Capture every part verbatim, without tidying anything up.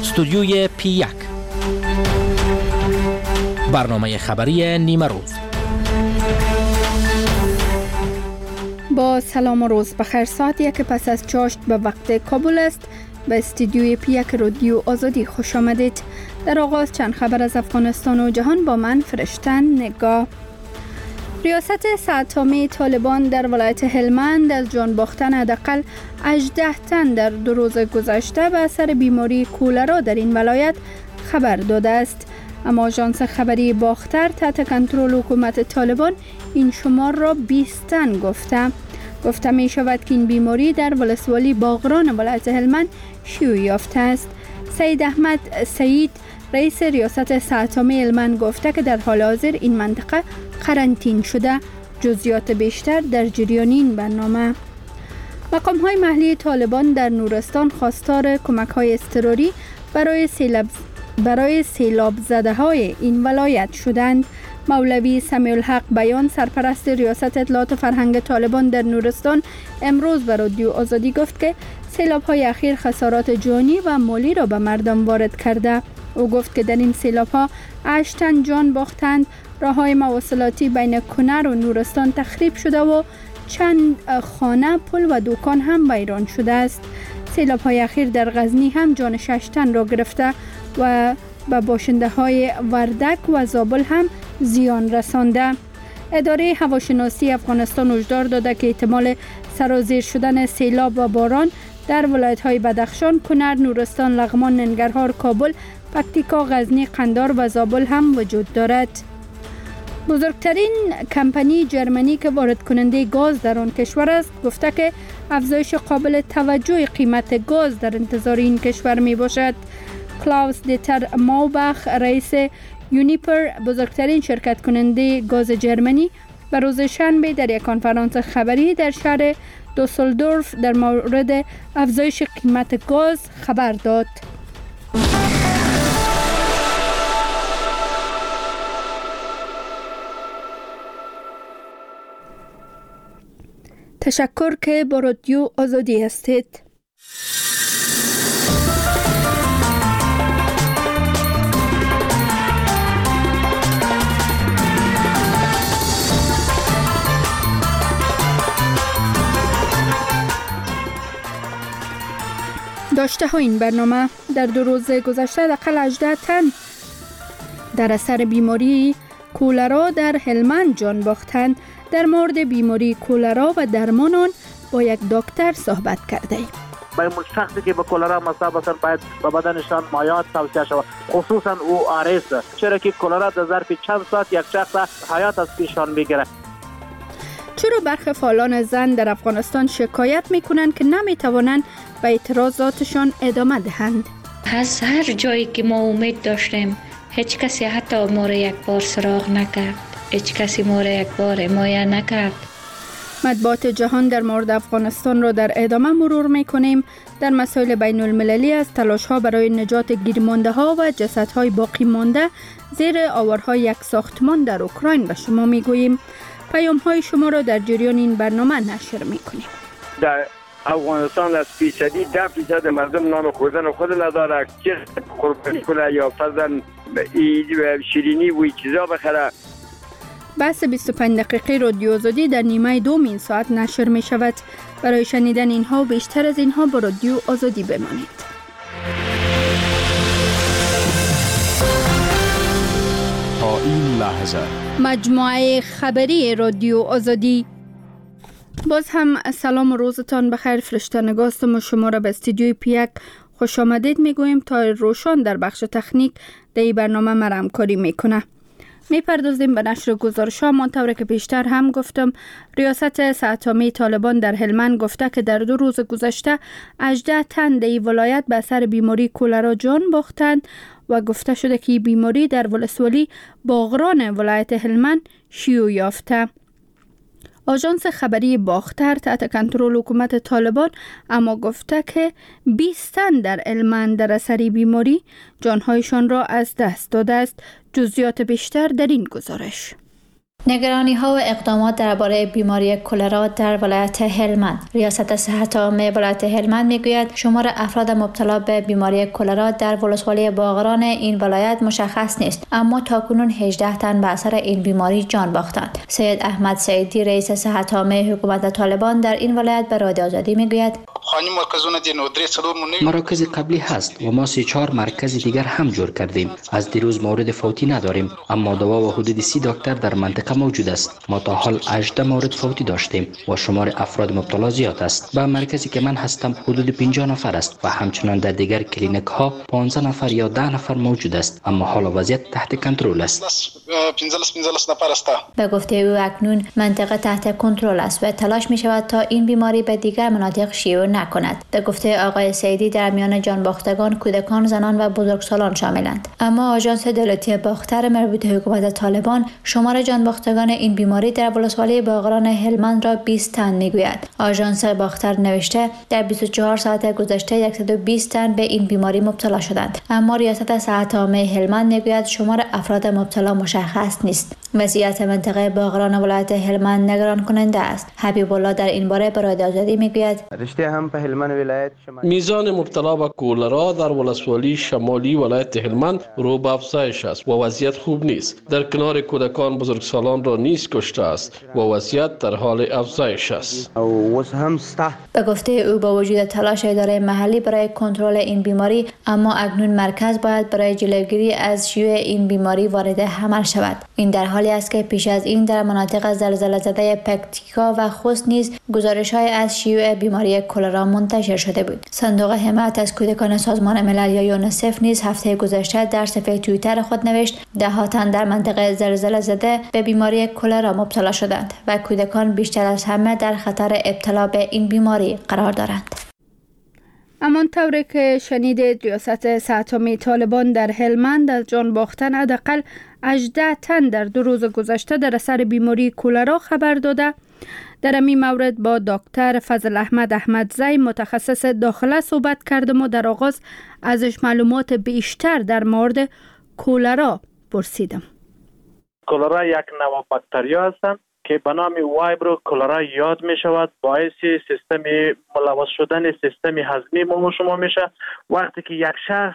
استودیوی پی یک، برنامه خبری نیمه روز. با سلام و روز بخیر. ساعت یک پس از چاشت به وقت کابل است. به استودیوی پی یک رادیو آزادی خوش آمدید. در آغاز چند خبر از افغانستان و جهان با من فرشتن نگاه. ریاست سه‌تامه طالبان در ولایت هلمند از جان باختن حداقل هجده تن در دو روز گذشته به اثر بیماری کولرا در این ولایت خبر داده است. اما آژانس خبری باختر تحت کنترل حکومت طالبان این شمار را بیست تن گفته. گفته می شود که این بیماری در ولسوالی باغران ولایت هلمند شیوع یافته است. سید احمد سعید رئیس ریاست سه‌تامه هلمند گفته که در حال حاضر این منطقه قرنطین شده. جزئیات بیشتر در جریان این برنامه. مقام های محلی طالبان در نورستان خواستار کمک های اضطراری برای سیلاب برای سیلاب زده های این ولایت شدند. مولوی سمیع الحق بیان سرپرست ریاست اطلاعات فرهنگ طالبان در نورستان امروز به رادیو آزادی گفت که سیلاب های اخیر خسارات جانی و مالی را به مردم وارد کرده. او گفت که در این سیلاب ها هشت تن جان باختند. راههای مواصلاتی بین کنر و نورستان تخریب شده و چند خانه، پل و دکان هم ویران شده است. سیلاب های اخیر در غزنی هم جان شش تن را گرفته و به باشنده های وردک و زابل هم زیان رسانده. اداره هواشناسی افغانستان هشدار داده که احتمال سرازیر شدن سیلاب و باران در ولایت های بدخشان، کنر، نورستان، لغمان، ننگرهار، کابل، پکتیکا، غزنی، قندار و زابل هم وجود دارد. بزرگترین کمپانی جرمنی که وارد کننده گاز در آن کشور است گفته که افزایش قابل توجه قیمت گاز در انتظار این کشور می باشد. کلاوس دیتر ماوبخ رئیس یونیپر بزرگترین شرکت کننده گاز جرمنی به روز شنبه در یک کنفرانس خبری در شهر دوسلدورف در مورد افزایش قیمت گاز خبر داد. تشکر که با رادیو آزادی هستید. داشته ها این برنامه در دو روز گذشته حداقل هجده تن در اثر بیماری کولرا در هلمند جان باختند. در مورد بیماری کولرا و درمان آن با یک دکتر صحبت کرده ایم. برای شخصی که به کولرا مصاب هستند باید به بدنشان مایعات توصیه شود، خصوصا او آرس، چرا که کولرا در ظرف چند ساعت یک شخص حیات از پیشان میگیره. چرا برخی فعالان زن در افغانستان شکایت میکنند که نمیتوانند به اعتراضاتشان ادامه دهند؟ از هر جایی که ما امید داشتیم هیچ کسی حتی ما را یک بار سراغ نکرد، هیچ کسی ما را یک بار حمایت نکرد. مطبوعات جهان در مورد افغانستان را در ادامه مرور میکنیم. در مسائل بین المللی از تلاش ها برای نجات گیرمانده ها و جسد های باقی مانده زیر آوارهای یک ساختمان در اوکراین به شما میگوییم. پیام های شما را در جریان این برنامه نشر میکنیم. در افغانستان از فیصدی ده فیصد مردم نان خوردن خود نداره، چه قربانی کنه یا فرزن شیرینی و این چیزا بخره. بحث بیست و پنج دقیقه رادیو آزادی در نیمه دوم این ساعت نشر می شود. برای شنیدن اینها و بیشتر از اینها با رادیو آزادی بمانید. تا این لحظه مجموعه خبری رادیو آزادی. باز هم سلام و روزتان بخیر. فرشته نگاه هستم و شما را به استودیوی پی یک خوش آمدید میگویم. تا روشان در بخش تکنیک در این برنامه مرا همکاری میکنه. میپردازیم به نشر گزارش‌ها. منطوری که بیشتر هم گفتم، ریاست سه‌تامه طالبان در هلمند گفته که در دو روز گذشته هجده تن در این ولایت به اثر بیماری کولرا جان باختند و گفته شده که این بیماری در ولسوالی باغران ولایت هلمند شیوع یافته. آژانس خبری باختر تحت کنترل حکومت طالبان اما گفته که بیست تن در هلمند در اثر بیماری جانهایشان را از دست داده است. جزئیات بیشتر در این گزارش. نگرانی ها و اقدامات درباره بیماری کلرا در ولایت هلمند. ریاست صحت عامه ولایت هلمند میگوید شمار افراد مبتلا به بیماری کلرا در ولسوالی باغران این ولایت مشخص نیست، اما تاکنون هجده تن به اثر این بیماری جان باختند. سید احمد سعیدی رئیس صحت عامه حکومت طالبان در این ولایت به رادیو آزادی میگوید مراکز قبلی هست و ما سه چهار مرکز دیگر هم جور کردیم. از دیروز مورد فوتی نداریم، اما دوا و حدود سی دکتر در منطقه موجود است. ما تا حال هجده مورد فوتی داشتیم و شمار افراد مبتلا زیاد است. به مرکزی که من هستم حدود پنجاه نفر است و همچنان در دیگر کلینیک ها پانزده نفر یا ده نفر موجود است، اما حال وضعیت تحت کنترل است. به گفته او اکنون منطقه تحت کنترل است و تلاش می شود تا این بیماری به دیگر مناطق شیوع نکند. به گفته آقای سعیدی در میان جان باختگان کودکان، زنان و بزرگسالان شاملند. اما آژانس دولتی باختر مربوط حکومت طالبان شمار جان باختگان این بیماری در ولسوالی باغران هلمند را بیست تن میگوید. آژانس باختر نوشته در بیست و چهار ساعت گذشته صد و بیست تن به این بیماری مبتلا شدند، اما ریاست صحت عامه هلمند میگوید شمار افراد مبتلا مشخص نیست. وضعیت منطقه باغران ولایت هلمند نگران کننده است. حبیب الله در این باره به رادیو آزادی میگوید رشته هم په هلمند ولایت شمال میزان مبتلا به کولرا در ولسوالی شمالی ولایت هلمند رو به افزایش است و وضعیت خوب نیست. در کنار کودکان بزرگسالان را نیز کشته است و وضعیت در حال افزایش است. به گفته او با وجود تلاش اداره محلی برای کنترل این بیماری، اما اکنون مرکز باید برای جلوگیری از شیوع این بیماری وارد عمل شود. این در حالی است که پیش از این در مناطق زلزله زده پکتیکا و خوست نیز گزارش‌های از شیوع بیماری کلرا منتشر شده بود. صندوق حمایت از کودکان سازمان ملل یا یونیسف نیز هفته گذشته در صفحه توییتر خود نوشت ده ها تن در منطقه زلزله زده به بیماری کلرا مبتلا شدند و کودکان بیشتر از همه در خطر ابتلا به این بیماری قرار دارند. همان طوری که شنیدید، ریاست صحت عامه طالبان در هلمند از جان باختن حداقل هجده تن در دو روز گذشته در اثر بیماری کولرا خبر داده. در این مورد با دکتر فضل احمد احمدزی متخصص داخله صحبت کردم و در آغاز ازش معلومات بیشتر در مورد کولرا پرسیدم. کولرا یک نوع باکتریا هستند که به نام وایبرو کولرا یاد می شود. باعث سیستم ملوث شدن سیستم هضمی ما شما میشه. وقتی که یک شخص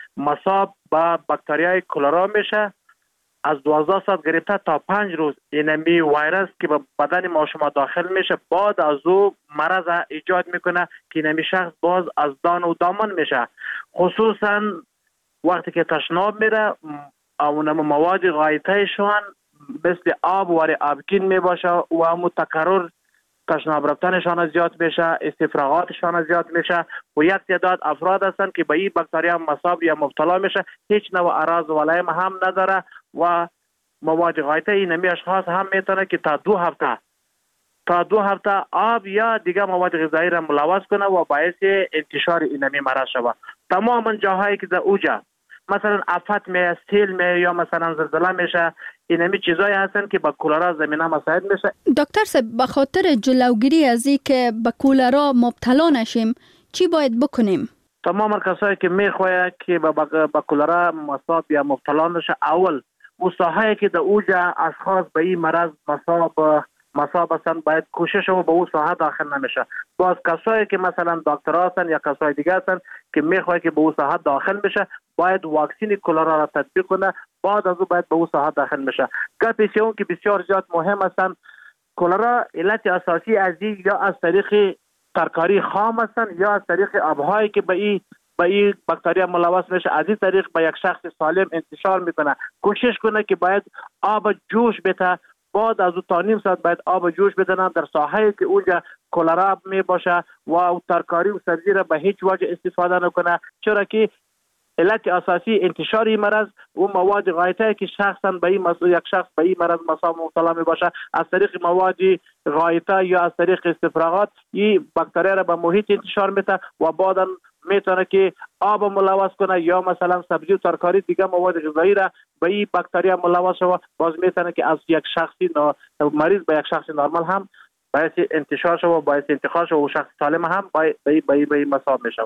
مصاب به باکتریای کولرا میشه، از دوازده ساعت گرفته تا پنج روز اینمی ویروس که به بدن ما شما داخل میشه، بعد از او مرض ایجاد میکنه که اینمی شخص باز از دان و دامن میشه. خصوصا وقتی که تشناب میره، اون مواد غایطه شون مثل آب وری آبگین میباشه و همو تکرر تشناب رفتنشان زیاد میشه، استفراغاتشان زیاد میشه و یک تعداد افراد هستند که به این باکتریا مصاب یا مبتلا میشه، هیچ نوع اعراض و علائم هم نداره و مواد غایطه اینمی اشخاص هم میتونه که تا دو هفته تا دو هفته آب یا دیگه مواد غذایی را ملوث کنه و باعث انتشار اینمی مرض شود. تمام جاهایی که در اوجا مثلا آفت می سیل می یا مثلا زلزله میشه، اینمی چیزایی هستن که با کولرا زمینه مساعد میشه. دکتر صاحب، به خاطر جلوگیری از این که به کولرا مبتلا نشیم چی باید بکنیم؟ تمام کسایی که میخواهند که با کولرا مصاب یا مبتلا نشه، اول اون ساحه‌ای که در اوجا اشخاص به این مرض مصاب مصاب هستن باید کوشش و به اون ساحه داخل نمیشه. باز کسایی که مثلا دکترها هستن یا کسای دیگه هستن که میخواد که به اون ساحه داخل بشه، باید واکسین کولرا را تطبیق کنه، بعد از اون باید به اون ساحه داخل بشه. گپی اون که بسیار زیاد مهم هستن، کولرا علت اساسی از این یا از طریق ترکاری خام هستن یا از طریق آبهایی که به این به این باکتریا ملوث میشه، از این طریق به یک شخص سالم انتشار میکنه. کوشش کنه که باید آب جوش بده، بعد از اون تا نیم ساعت باید آب جوش بدن در ساحه‌ای که اونجا کولرا می باشه و ترکاری و سبزی را به هیچ وجه استفاده نکنه، چرا که علت اساسی انتشار این مرض و مواد غایطه که شخصا به این مسئول یک شخص به این مرض مصاب مبتلا می باشه، از طریق مواد غایطه یا از طریق استفراغات این باکتریا را به محیط انتشار میده و بعدا میتونه که آب ملوث کنه یا مثلا سبزی و ترکاری دیگه مواد غذایی را به این باکتریا ملوث شوه، باز میتونه که از یک شخصی مریض به یک شخص نرمال هم باعث انتشار شوه، باعث انتقال شوه و شخص سالم هم به به به مصاب میشه.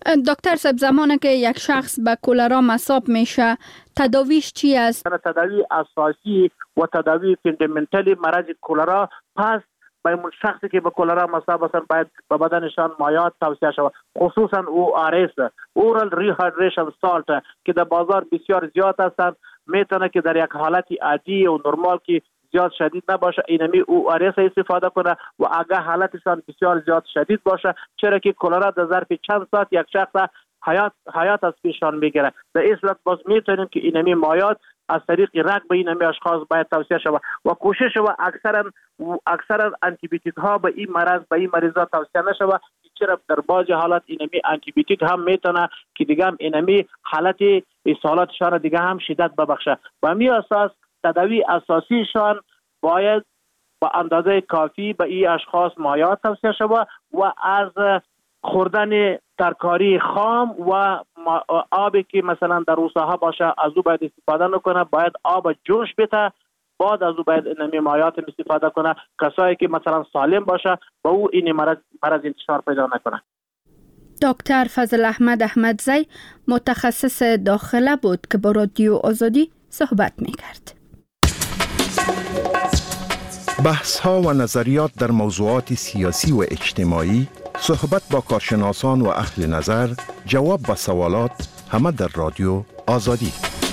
دکتر صاحب، زمانی که یک شخص به کولرا مصاب میشه تداویش چی است؟ تداوی اساسی و تداوی فاندامنتالی مرض کولرا پس به اون شخصی که به کولرا مصاب هستند باید به بدنشان مایعات توصیه شود، خصوصا او آر اس اورال ریهایدریشن سالت که در بازار بسیار زیاد هستند، میتونه که در یک حالت عادی و نرمال که زیاد شدید نباشه اینمی او آر اس استفاده کنه و اگر حالتشان بسیار زیاد شدید باشه، چرا که کولرا در ظرف چند ساعت یک شخص حیات حیات از پیشان میگیره. در این صورت باز میتونیم که اینمی مایعات از طریق رگ به اینمی اشخاص باید توصیه شود و کوشش و اکثرا اکثرا آنتی بیوتیک ها به این مرض به این مریضا توصیه نشود، چرا در بعضی حالات اینمی آنتی بیوتیک هم میتونه که دیگه هم اینمی حالت اسهالاتشان دیگه هم شدت ببخشه. و همین اساس تداوی اساسیشان باید با اندازه کافی به این اشخاص مایعات توصیه شود و از خوردن ترکاری خام و آبی که مثلا در روساها باشه از او باید استفاده نکنه، باید آب جوش بده، بعد از او باید اینمی مایعات استفاده کنه. کسایی که مثلا سالم باشه با او این مرض مرض انتشار پیدا نکنه. دکتر فضل احمد احمدزی متخصص داخله بود که با رادیو آزادی صحبت می‌کرد. بحث ها و نظریات در موضوعات سیاسی و اجتماعی، صحبت با کارشناسان و اهل نظر، جواب به سوالات، همه در رادیو آزادی.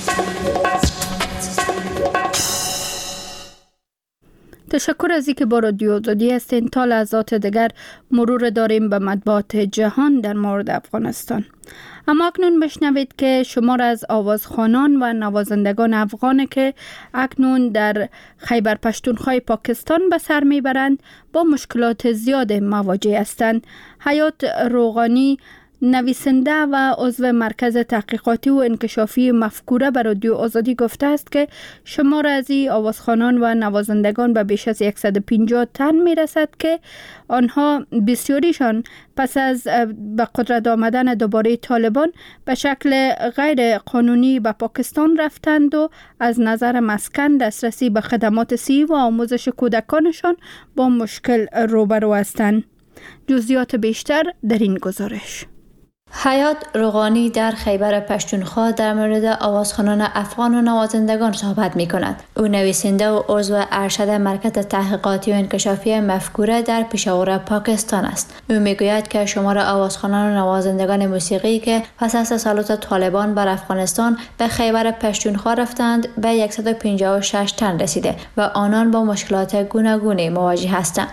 تشکر از اینکه با رادیو آزادی هستین. تا لحظات دیگر مرور داریم به مطبوعات جهان در مورد افغانستان. اما اکنون بشنوید که شمار از آوازخوانان و نوازندگان افغان که اکنون در خیبر پشتونخوا پاکستان به سر میبرند با مشکلات زیاد مواجه هستند. حیات روغانی، نویسنده و عضو مرکز تحقیقاتی و انکشافی مفکوره به رادیو آزادی گفته است که شمار از این آوازخوانان و نوازندگان به بیش از صد و پنجاه تن می رسد که آنها بسیاریشان پس از به قدرت آمدن دوباره طالبان به شکل غیر قانونی به پاکستان رفتند و از نظر مسکن، دسترسی به خدمات صحی و آموزش کودکانشان با مشکل روبرو هستند. جزئیات بیشتر در این گزارش. حیات روغانی در خیبر پشتونخوا در مورد آوازخوانان افغان و نوازندگان صحبت می کند. او نویسنده و عضو ارشد مرکز تحقیقاتی و انکشافی مفکوره در پشاور پاکستان است. او می گوید که شمار آوازخوانان و نوازندگان موسیقی که پس از تسلط طالبان بر افغانستان به خیبر پشتونخوا رفتند به صد و پنجاه و شش تن رسیده و آنان با مشکلات گوناگونی مواجه هستند.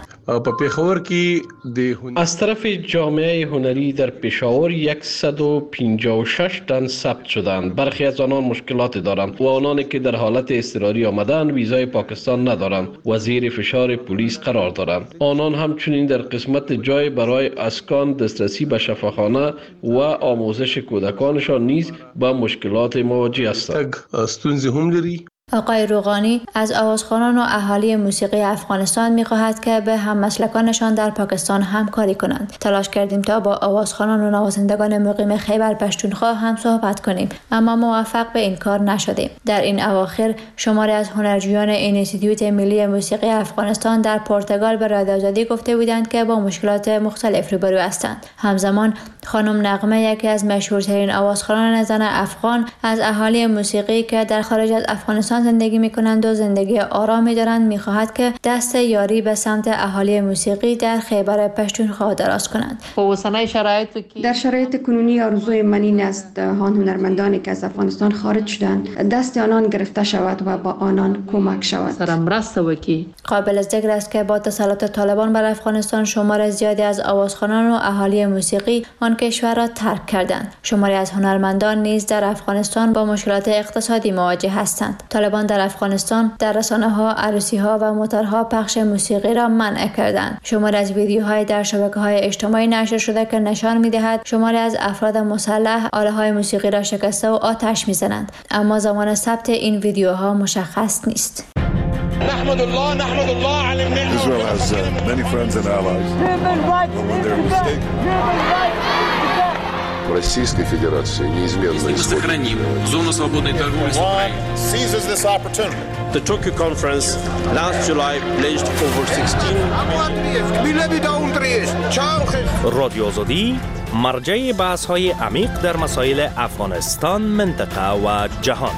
از طرف جامعه هنری در پشاور صد و پنجاه و شش تن ثبت شدند. برخی از آنان مشکلات دارند و آنانی که در حالت اضطراری آمدند ویزای پاکستان ندارند و زیر فشار پلیس قرار دارند. آنان همچنین در قسمت جای برای اسکان، دسترسی به شفاخانه و آموزش کودکانشان نیز با مشکلات مواجه هستند. آقای روغانی از آوازخوانان و اهالی موسیقی افغانستان می‌خواهد که به هم مسلکانشان در پاکستان همکاری کنند. تلاش کردیم تا با آوازخوانان و نوازندگان مقیم خیبر پشتونخوا هم صحبت کنیم، اما موفق به این کار نشدیم. در این اواخر شماری از هنرجویان اینستیتوت ملی موسیقی افغانستان در پرتغال به رادیو آزادی گفته بودند که با مشکلات مختلف روبرو هستند. همزمان خانم نغمه، یکی از مشهورترین آوازخوانان زن افغان از اهالی موسیقی که در خارج از افغانستان زندگی می‌کنند و زندگی آرامی دارند، می‌خواهد که دست یاری به سمت اهالی موسیقی در خیبر پشتونخوا دراز کنند. در شرایط کنونی آرزوی من این است آن هنرمندانی که از افغانستان خارج شدند دست آنان گرفته شود و با آنان کمک شود. قابل ذکر است که با تسلط طالبان بر افغانستان شمار زیادی از آوازخوانان و اهالی موسیقی آن کشور را ترک کردند. شماری از هنرمندان نیز در افغانستان با مشکلات اقتصادی مواجه هستند. طالبان در افغانستان در رسانه‌ها، عروسی‌ها و موتورها پخش موسیقی را منع کردند. شماری از ویدیوهای در شبکه‌های اجتماعی نشر شده که نشان می‌دهد شماری از افراد مسلح آله‌های موسیقی را شکسته و آتش می‌زنند، اما زمان ثبت این ویدیوها مشخص نیست. نحمد الله نحمد الله على النعمة. Israel has uh, many friends and allies. When they're mistaken. Российской Федерации неизменно сохраним зону свободной торговли с Украиной. Seizes this opportunity. The Tokyo conference last July pledged over sixteen. رادیو آزادی مرجع بحث های عمیق در مسائل افغانستان، منطقه و جهان.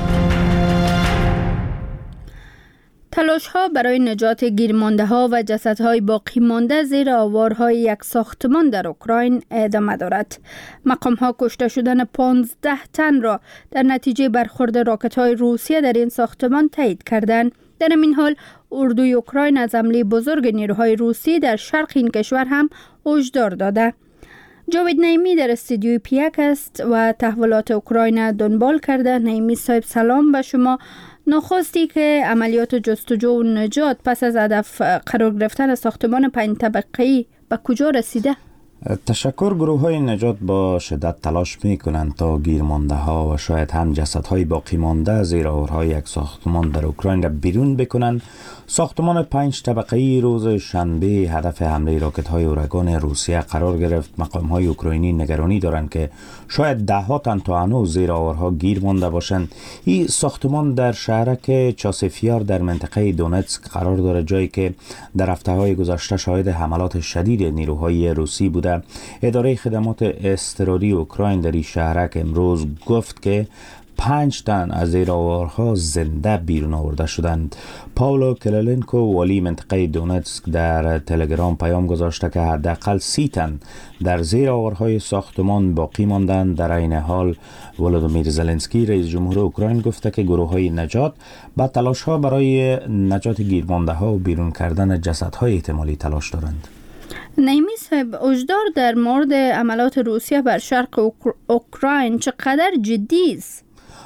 تلاش ها برای نجات گیرمانده ها و جسدهای باقی مانده زیر آوارهای یک ساختمان در اوکراین ادامه دارد. مقام ها کشته شدن پانزده تن را در نتیجه برخورد راکت های روسیه در این ساختمان تایید کردند. در این حال اردوی اوکراین از حمله بزرگ نیروهای روسی در شرق این کشور هم هشدار داده. جاوید نعیمی در استودیوی پیک است و تحولات اوکراین دنبال کرده. نعیمی صاحب سلام به شما. نخستی که عملیات جستجو و نجات پس از هدف قرار گرفتن ساختمان پنج طبقه‌ای به کجا رسیده؟ تشکر. گروه های نجات با شدت تلاش می کنند تا گیرمانده ها و شاید هم جسد های باقی مانده زیر آوارهای یک ساختمان در اوکراین را بیرون بکنند. ساختمان پنج طبقه‌ای روز شنبه هدف حمله راکت های اورگان روسیه قرار گرفت. مقام های اوکراینی نگرانی دارند که شاید ده ها تن تا هنوز زیر آوارها گیر مانده باشند. این ساختمان در شهرک چاسفیار در منطقه دونتسک قرار دارد، جایی که در هفته های گذشته شاهد حملات شدید نیروهای روسی بوده. اداره خدمات اضطراری اوکراین در این شهرک امروز گفت که پنج تن از زیر آوارها زنده بیرون آورده شدند. پاولو کلالنکو والی منطقه دونتسک در تلگرام پیام گذاشته که حداقل سی تن در زیر آوارهای ساختمان باقی ماندند. در این حال ولودیمیر زلنسکی رئیس جمهور اوکراین گفته که گروه های نجات با تلاش ها برای نجات گیرمانده ها و بیرون کردن جسدهای احتمالی تلاش دارند. نعیمی صاحب، هشدار در مورد عملات روسیه بر شرق اوکر... اوکراین چقدر جدی است؟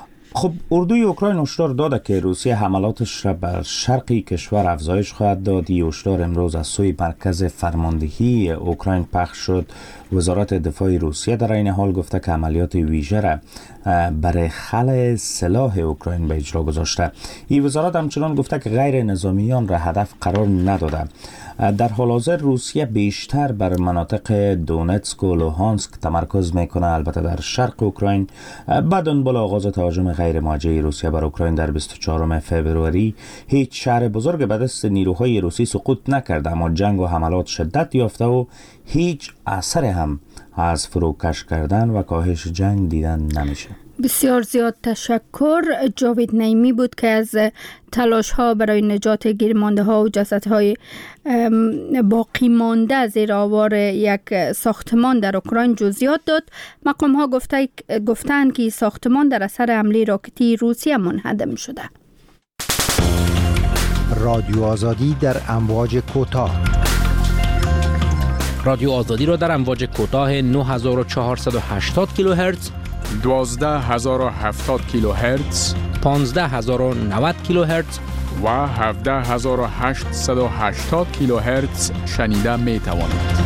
خب اردوی اوکراین هشدار داده که روسیه حملاتش را بر شرقی کشور افزایش خواهد داد. این هشدار امروز از سوی مرکز فرماندهی اوکراین پخش شد. وزارت دفاع روسیه در این حال گفته که عملیات ویژه را برای خلع سلاح اوکراین به اجرا گذاشته. این وزارت همچنان گفته که غیر نظامیان را هدف قرار نداده. در حال حاضر روسیه بیشتر بر مناطق دونتسک و لوهانسک تمرکز میکنه. البته در شرق اوکراین بعد دنبال آغاز تهاجم غیر موجه روسیه بر اوکراین در بیست و چهارم فوریه هیچ شهر بزرگ به دست نیروهای روسی سقوط نکرده، اما جنگ و حملات شدت یافته و هیچ اثر هم از فروکش کردن و کاهش جنگ دیدن نمیشه. بسیار زیاد تشکر. جاوید نعیمی بود که از تلاش ها برای نجات گیرمانده ها و جسد های باقی مانده زیر آوار یک ساختمان در اوکراین جزئیات داد. مقام ها گفته گفتند که ساختمان در اثر حمله راکتی روسیه منهدم شده. رادیو آزادی در امواج کوتاه. رادیو آزادی را در امواج کوتاه نه هزار و چهارصد و هشتاد کیلوهرتز، دوازده هزار و هفتاد کیلوهرتز، پانزده هزار و نود کیلوهرتز و هفده هزار و هشتصد و هشتاد کیلوهرتز شنیده می توانید.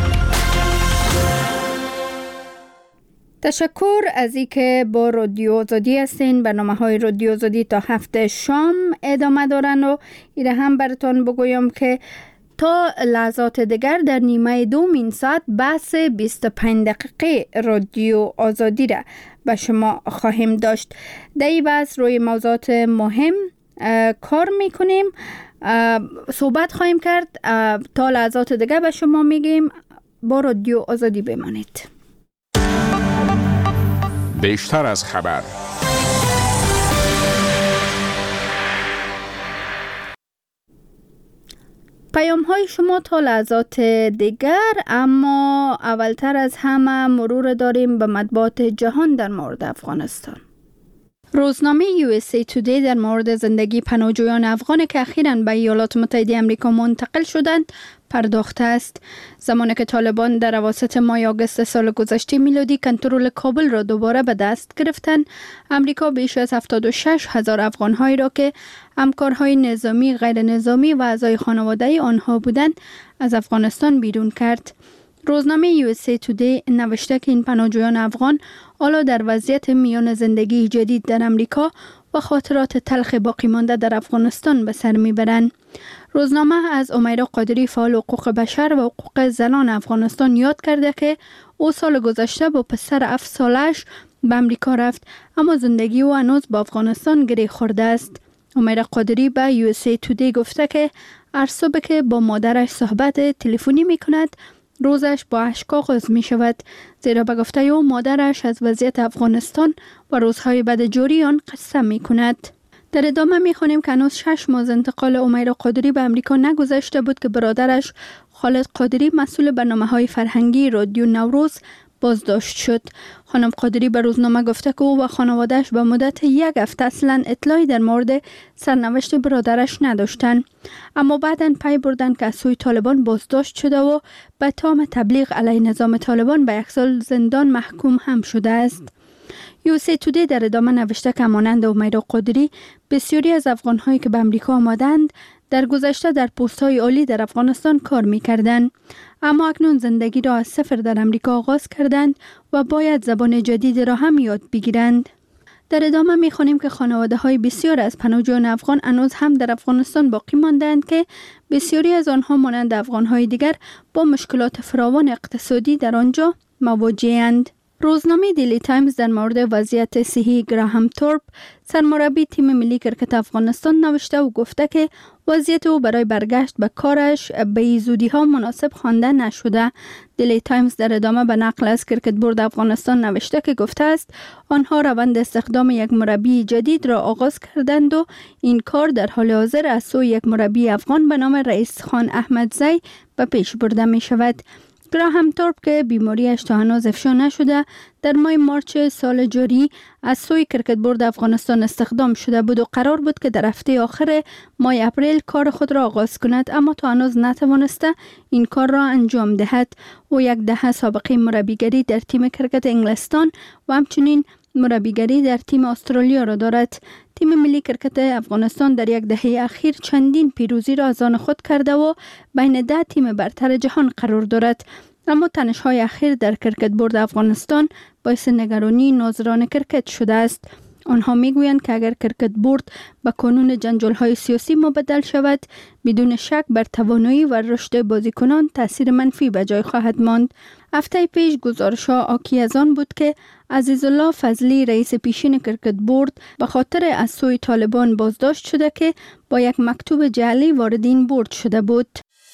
تشکر از اینکه با رادیو آزادی هستین. برنامه‌های رادیو آزادی تا هفته شام ادامه دارن و ایره هم براتون بگویم که تا لحظات دیگر در نیمه دوم این ساعت بحث بیست و پنج دقیقه رادیو آزادی را به شما خواهیم داشت. در این بحث روی موضوعات مهم کار میکنیم، صحبت خواهیم کرد. تا لحظات دیگر به شما میگیم با رادیو آزادی بمانید. بیشتر از خبر، پیام های شما تا لحظات دیگر، اما اولتر از همه مرور داریم به مطبوعات جهان در مورد افغانستان. روزنامه یو اس ای تودی در مورد زندگی پناهجویان افغان که اخیراً به ایالات متحده آمریکا منتقل شدند پرداخته است. زمانی که طالبان در اواسط ماه آگوست سال گذشته میلادی کنترل کابل را دوباره به دست گرفتند، آمریکا بیش از هفتاد و شش هزار افغان‌هایی را که همکارهای نظامی، غیر نظامی و اعضای خانواده آنها بودند از افغانستان بیرون کرد. روزنامه یو اس ای تودی نوشته که این پناهجویان افغان حالا در وضعیت میان زندگی جدید در امریکا و خاطرات تلخ باقی مانده در افغانستان به سر میبرند. روزنامه از امیرا قادری فعال حقوق بشر و حقوق زنان افغانستان یاد کرده که او سال گذشته با پسر هفت سالش به امریکا رفت، اما زندگی او هنوز با افغانستان گره خورده است. امیرا قادری به یو اس ای تودی گفته که هر صبح که با مادرش صحبت تلفنی میکند روزش با اشک آغاز می شود، زیرا به گفته او مادرش از وضعیت افغانستان و روزهای بد جاری آن قصه می کند. در ادامه می خوانیم که هنوز شش ماه از انتقال امیرا قادری به امریکا نگذشته بود که برادرش خالد قادری مسئول برنامه‌های فرهنگی رادیو نوروز بازداشت شد. خانم قادری به روزنامه گفته که او و خانواده‌اش به مدت یک هفته اصلا اطلاعی در مورد سرنوشت برادرش نداشتند، اما بعداً پی بردند که از سوی طالبان بازداشت شده و به تهم تبلیغ علیه نظام طالبان به یک سال زندان محکوم هم شده است. یو سی تودی در ادامه نوشته که مانند امیرا قادری بسیاری از افغان‌هایی که به امریکا آمدند در گذشته در پست‌های عالی در افغانستان کار می‌کردند، اما اکنون زندگی را از صفر در امریکا آغاز کردند و باید زبان جدید را هم یاد بگیرند. در ادامه می‌خوانیم که خانواده‌های بسیار از پناهجویان افغان هنوز هم در افغانستان باقی ماندند که بسیاری از آنها مانند افغان‌های دیگر با مشکلات فراوان اقتصادی در آنجا مواجه‌اند. روزنامه دیلی تایمز در مورد وضعیت صحی گراهام تورپ، سرمربی تیم ملی کرکت افغانستان، نوشته و گفته که وضعیت او برای برگشت به کارش به زودی ها مناسب خوانده نشده. دیلی تایمز در ادامه به نقل از کرکت بورد افغانستان نوشته که گفته است آنها روند استخدام یک مربی جدید را آغاز کردند و این کار در حال حاضر از سوی یک مربی افغان به نام رئیس خان احمدزی به پیش برده می شود. گراهام تورپ که بیماریش تا هنوز افشا نشده در ماه مارچ سال جاری از سوی کرکت بورد افغانستان استخدام شده بود و قرار بود که در هفته آخر ماه اپریل کار خود را آغاز کند، اما تا هنوز نتوانسته این کار را انجام دهد. او یک دهه سابقه مربیگری در تیم کرکت انگلستان و همچنین مربیگری در تیم استرالیا را دارد. تیم ملی کرکت افغانستان در یک دهه اخیر چندین پیروزی را از آن خود کرده و بین ده تیم برتر جهان قرار دارد، اما تنش‌های اخیر در کرکت بورد افغانستان باعث نگرانی ناظران کرکت شده است. آنها میگویند که اگر کرکت بورد به قانون جنجال‌های سیاسی مبدل شود، بدون شک بر توانایی و رشد بازیکنان تاثیر منفی به جای خواهد ماند. هفته پیش گزارش‌ها حاکی از آن بود که عزیزالله فضلی رئیس پیشین کرکت بورد به خاطر از سوی طالبان بازداشت شده که با یک مکتوب جعلی وارد این بورد شده بود.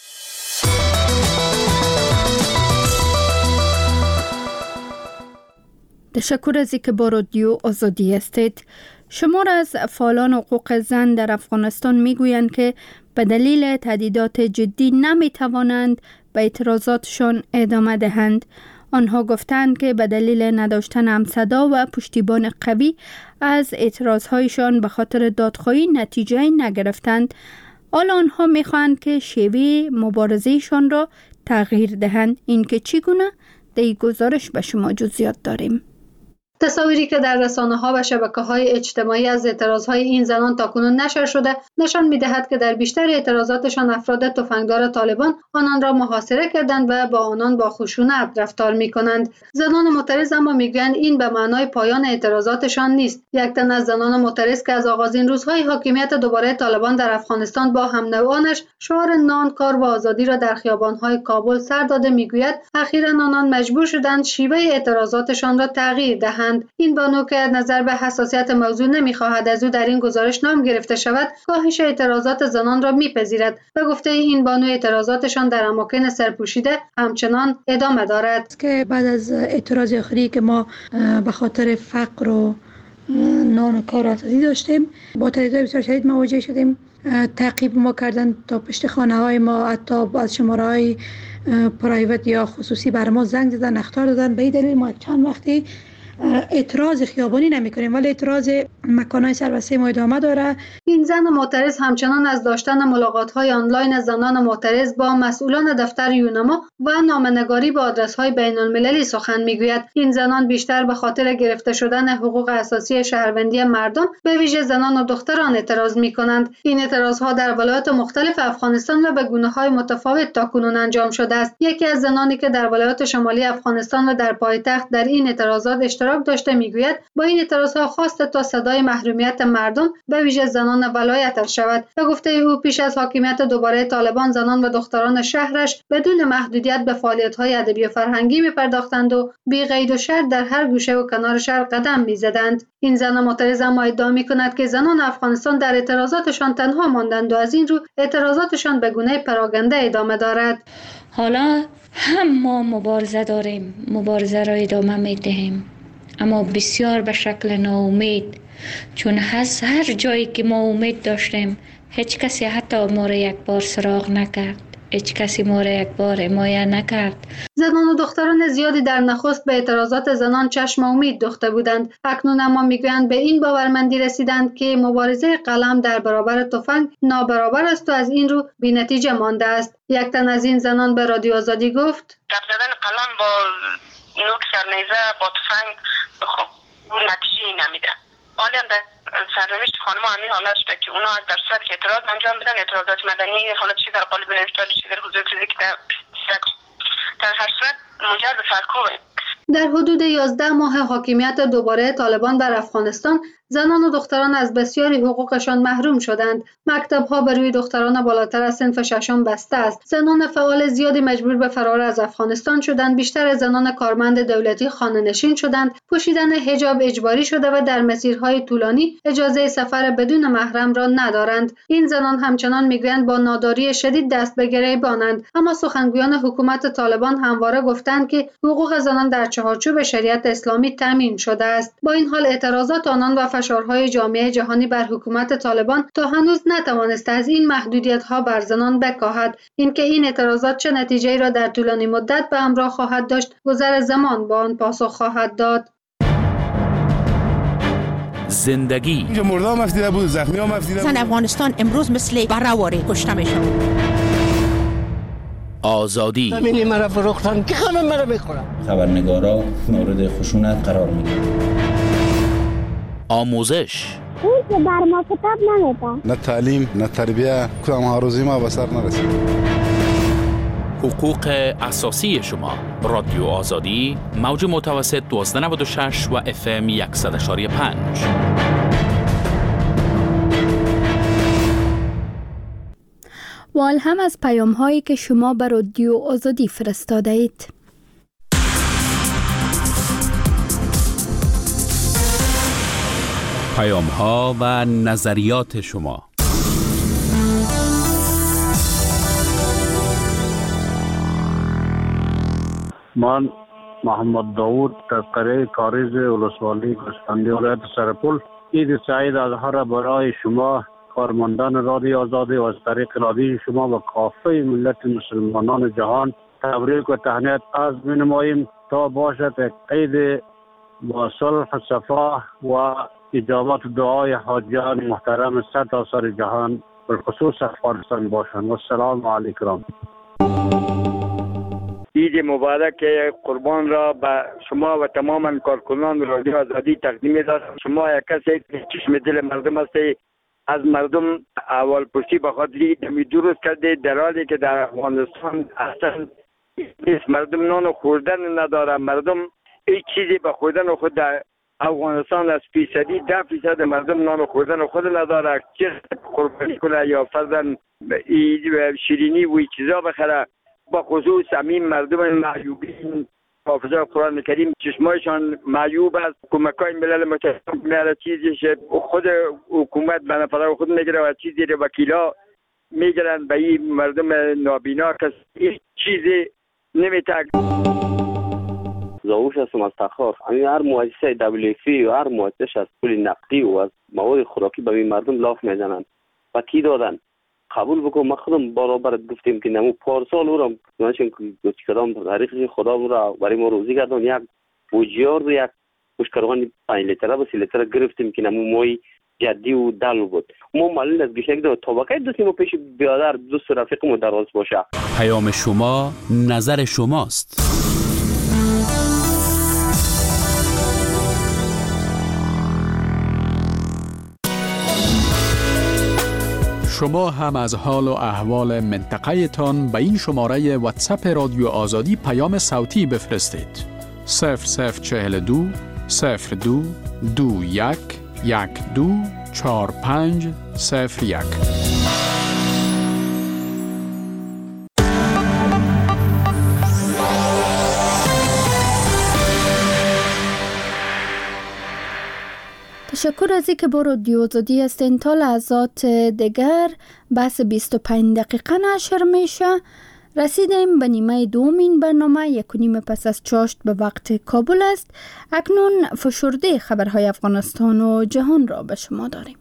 تشکر از اینکه با رادیو آزادی هستید. شمار از فعالان حقوق زن در افغانستان میگویند که به دلیل تهدیدات جدی نمیتوانند به اعتراضاتشان ادامه دهند. آنها گفتند که به دلیل نداشتن همصدا و پشتیبان قوی از اعتراضهایشان به خاطر دادخواهی نتیجه نگرفتند. حالا آنها میخواهند که شیوه مبارزهشان را تغییر دهند. این که چگونه؟ در این گزارش به شما جزئیات داریم. تصاویری که در رسانه‌ها و شبکه‌های اجتماعی از اعتراضهای این زنان تاکنون نشر شده نشان می‌دهد که در بیشتر اعتراضاتشان افراد تفنگدار طالبان آنان را محاصره کردند و با آنان با خشونت رفتار می‌کنند. زنان معترض اما می‌گویند این به معنای پایان اعتراضاتشان نیست. یک تن از زنان معترض که از آغازین روزهای حاکمیت دوباره طالبان در افغانستان با هم نوعانش شعار نان، کار و آزادی را در خیابان‌های کابل سر داده می‌گوید اخیراً آنان مجبور شدند شیوه اعتراضاتشان را تغییر دهند. این بانو که نظر به حساسیت موضوع نمی‌خواهد از او در این گزارش نام گرفته شود، کاهش اعتراضات زنان را می‌پذیرد و گفته این بانو اعتراضاتشان در اماکن سرپوشیده همچنان ادامه دارد. که بعد از اعتراض آخری که ما به خاطر فقر و نان و کار آزادی داشتیم، با تهدیدات بسیار شدید مواجه شدیم. تعقیب ما کردن تا پشت خانه های ما، حتی از شماره های پرایوت یا خصوصی بر ما زنگ زدن، اخطار دادن. به این دلیل ما چند وقتی اعتراض خیابانی نمی کنیم، ولی اعتراض مکانهای سربسته ما ادامه داره. این زن معترض همچنان از داشتن ملاقات های آنلاین زنان معترض با مسئولان دفتر یونما و نامه‌نگاری به آدرس های بین المللی سخن میگوید. این زنان بیشتر به خاطر گرفته شدن حقوق اساسی شهروندی مردم، به ویژه زنان و دختران اعتراض می کنند. این اعتراض ها در ولایات مختلف افغانستان و به گونه های متفاوت تاکنون انجام شده است. یکی از زنانی که در ولایات شمالی افغانستان و در پایتخت در این اعتراضات اشتراک داشته میگوید با این اعتراضها خواسته تا صدای محرومیت مردم به ویژه زنان ولایت شود. به گفته او پیش از حاکمیت دوباره طالبان زنان و دختران شهرش بدون محدودیت به فعالیت‌های ادبی و فرهنگی می‌پرداختند و بی قید و شرط در هر گوشه و کنار شهر قدم می‌زدند. این زن معترض اما ادعا می‌کند که زنان افغانستان در اعتراضاتشان تنها ماندند و از این رو اعتراضاتشان به گونه پراگنده ادامه دارد. حالا هم ما مبارزه داریم، مبارزه را ادامه میدهیم، اما بسیار به شکل ناامید، چون از هر جایی که ما امید داشتیم هیچ کسی حتی ما را یک بار سراغ نکرد، هیچ کسی ما را یک بار حمایت نکرد. زنان و دختران زیادی در نخست به اعتراضات زنان چشم امید دوخته بودند. اکنون اما میگویند به این باورمندی رسیدند که مبارزه قلم در برابر تفنگ نابرابر است و از این رو بی‌نتیجه مانده است. یک تن از این زنان به رادیو آزادی گفت: گپ زدن قلم با نوک سرنیزه با تفنگ خب اون نتیجه نمیده. حالا در سرنوشت خانم همین حالت شده که اونا در صورت که اعتراض انجام بدن، اعتراضات مدنی، حالا چی در قالب نوشتاری، چی در حضور فیزیک، در هر صورت منجر به سرکوبه. در حدود یازده ماه حاکمیت دوباره طالبان بر افغانستان، زنان و دختران از بسیاری حقوقشان محروم شدند. مکتب‌ها بر روی دختران بالاتر از صنف ششم بسته است. زنان فعال زیادی مجبور به فرار از افغانستان شدند. بیشتر زنان کارمند دولتی خانه‌نشین شدند. پوشیدن حجاب اجباری شده و در مسیرهای طولانی اجازه سفر بدون محرم را ندارند. این زنان همچنان میگویند با ناداری شدید دست به گریبانند. اما سخنگویان حکومت طالبان همواره گفتند که حقوق زنان در چارچوب شریعت اسلامی تامین شده است. با این حال اعتراضات آنان و فشارهای جامعه جهانی بر حکومت طالبان تا هنوز نتوانسته از این محدودیت‌ها بر زنان بکاهد. اینکه این اعتراضات چه نتیجه‌ای را در طولانی مدت به همراه خواهد داشت، گذر زمان با آن پاسخ خواهد داد. زندگی اینجا مردم افتیده بود، زخمی هم افتیده بود. زن افغانستان امروز مثل برهواری کشته میشه. آزادی زمینی مرا فروختن که خمه مرا میخورم. خبرنگارا مورد خشونت قرار میگیرن. آموزش اون که بر ما کتاب نمیده. نه تعلیم نه تربیه، کدام هاروزی ما به سر نرسید. حقوق اساسی شما. رادیو آزادی، موج متوسط دوازده نود و شش و اف ام صد و یک و پنج. و هم از پیام هایی که شما بر رادیو آزادی فرستاده اید. پیام ها و نظریات شما. من محمد داود از قریه کاریز ولسوالی گوسفندی ولایت سرپل عید سعید الاضحی برای شما کارمندان رادیو آزادی و از طریق رادیو شما و کافه ملت مسلمانان جهان تبریک و تهنیت عرض می‌نماییم تا باشد یک عید با صلح و صفا و اجابت دعای حاجیان محترم سرتاسر جهان بالخصوص افغانستان باشند. و السلام علیکم. عید مبارک قربان را به شما و تمام کارکنان رادیو آزادی تقدیم می‌دارم. شما یک کسی که چشم دل مردم هستید، از مردم اول پرسی به خاطری دمی درست کرده، در حالی که در افغانستان اصلا نیست. مردم نان خوردن نداره، مردم هیچ چیزی به خوردن خود در افغانستان از فیصدی ده فیصد مردم نان خوردن خود نداره، چه قربانی کنه یا فرضاً شیرینی و چیزا بخره. با خصوص همین مردم معیوبین حافظه قرآن کریم چشمایشان معیوب است. کمکای ملل متحد میاره چیزیش خود حکومت به نفر خود میگیره و چیزی رو وکیلا میگیرن به این مردم نابینا که هیچ چیزی نمیتک. زاوش هستم از تخار. همین هر مؤسسه دبلیو اف و هر مؤسسه از پول نقدی و از مواد خوراکی به این مردم لاف میزنن و کی دادن قبول بکن. ما خودم برابر گفتیم که نمو پارسال او را نشون که کدام تاریخی خدا را برای ما روزی گردون یک بوجیار و یک مشکران پنج لیتره و سی لیتره گرفتیم که نمو مای جدی و دل بود. ما معلوم از گشنگ دو طبقه دوستیم و پیش بیادر دوست رفیقمو دراز باشه. پیام شما نظر شماست. شما هم از حال و احوال منطقه تان به این شماره واتساپ رادیو آزادی پیام صوتی بفرستید. صفر صفر چهل دو صفر دو دو یک یک دو چهار پنج صفر یک. تشکر از اینکه با رادیو آزادی هستین. تا لحظات دیگر بحث بیست و پنج دقیقه نشر میشه. رسیدیم به نیمه دوم این برنامه. یک و نیم پس از چاشت به وقت کابل است. اکنون فشرده خبرهای افغانستان و جهان را به شما داریم.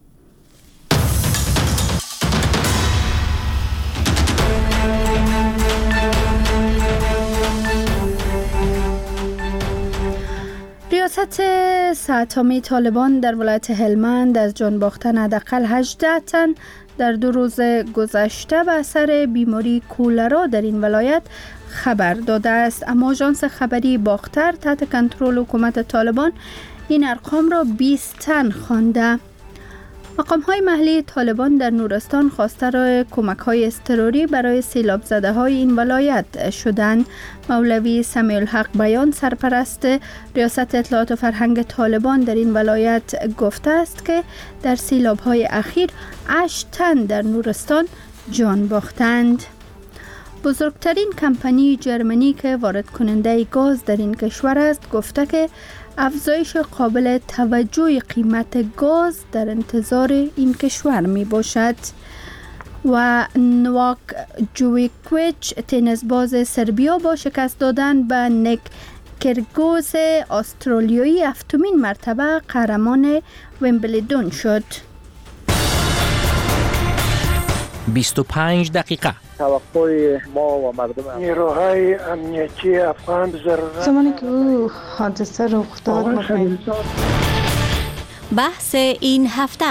ریاست سه‌تامی طالبان در ولایت هلمند از جان باختن حداقل هجده تن در دو روز گذشته به اثر بیماری کولرا در این ولایت خبر داده است. اما آژانس خبری باختر تحت کنترل حکومت طالبان این ارقام را بیست تن خوانده. مقام‌های محلی طالبان در نورستان خواستار کمک‌های اضطراری برای سیلاب زده های این ولایت شدند. مولوی سمیع الحق بیان، سرپرست ریاست اطلاعات و فرهنگ طالبان در این ولایت، گفته است که در سیلاب‌های اخیر هشت تن در نورستان جان باختند. بزرگترین کمپانی جرمنی که وارد کننده گاز در این کشور است گفته که افزایش قابل توجه قیمت گاز در انتظار این کشور می باشد. و نواک جویکویچ، تنیس باز سربیا، با شکست دادن به نیک کرگوز استرالیایی هفتمین مرتبه قهرمان ویمبلدون شد. بیست و پنج دقیقه. توقع ما و مردم نیروهای امنیتی افغان ضرورت زمانی که او حادثه رخ داد. بحث این هفته.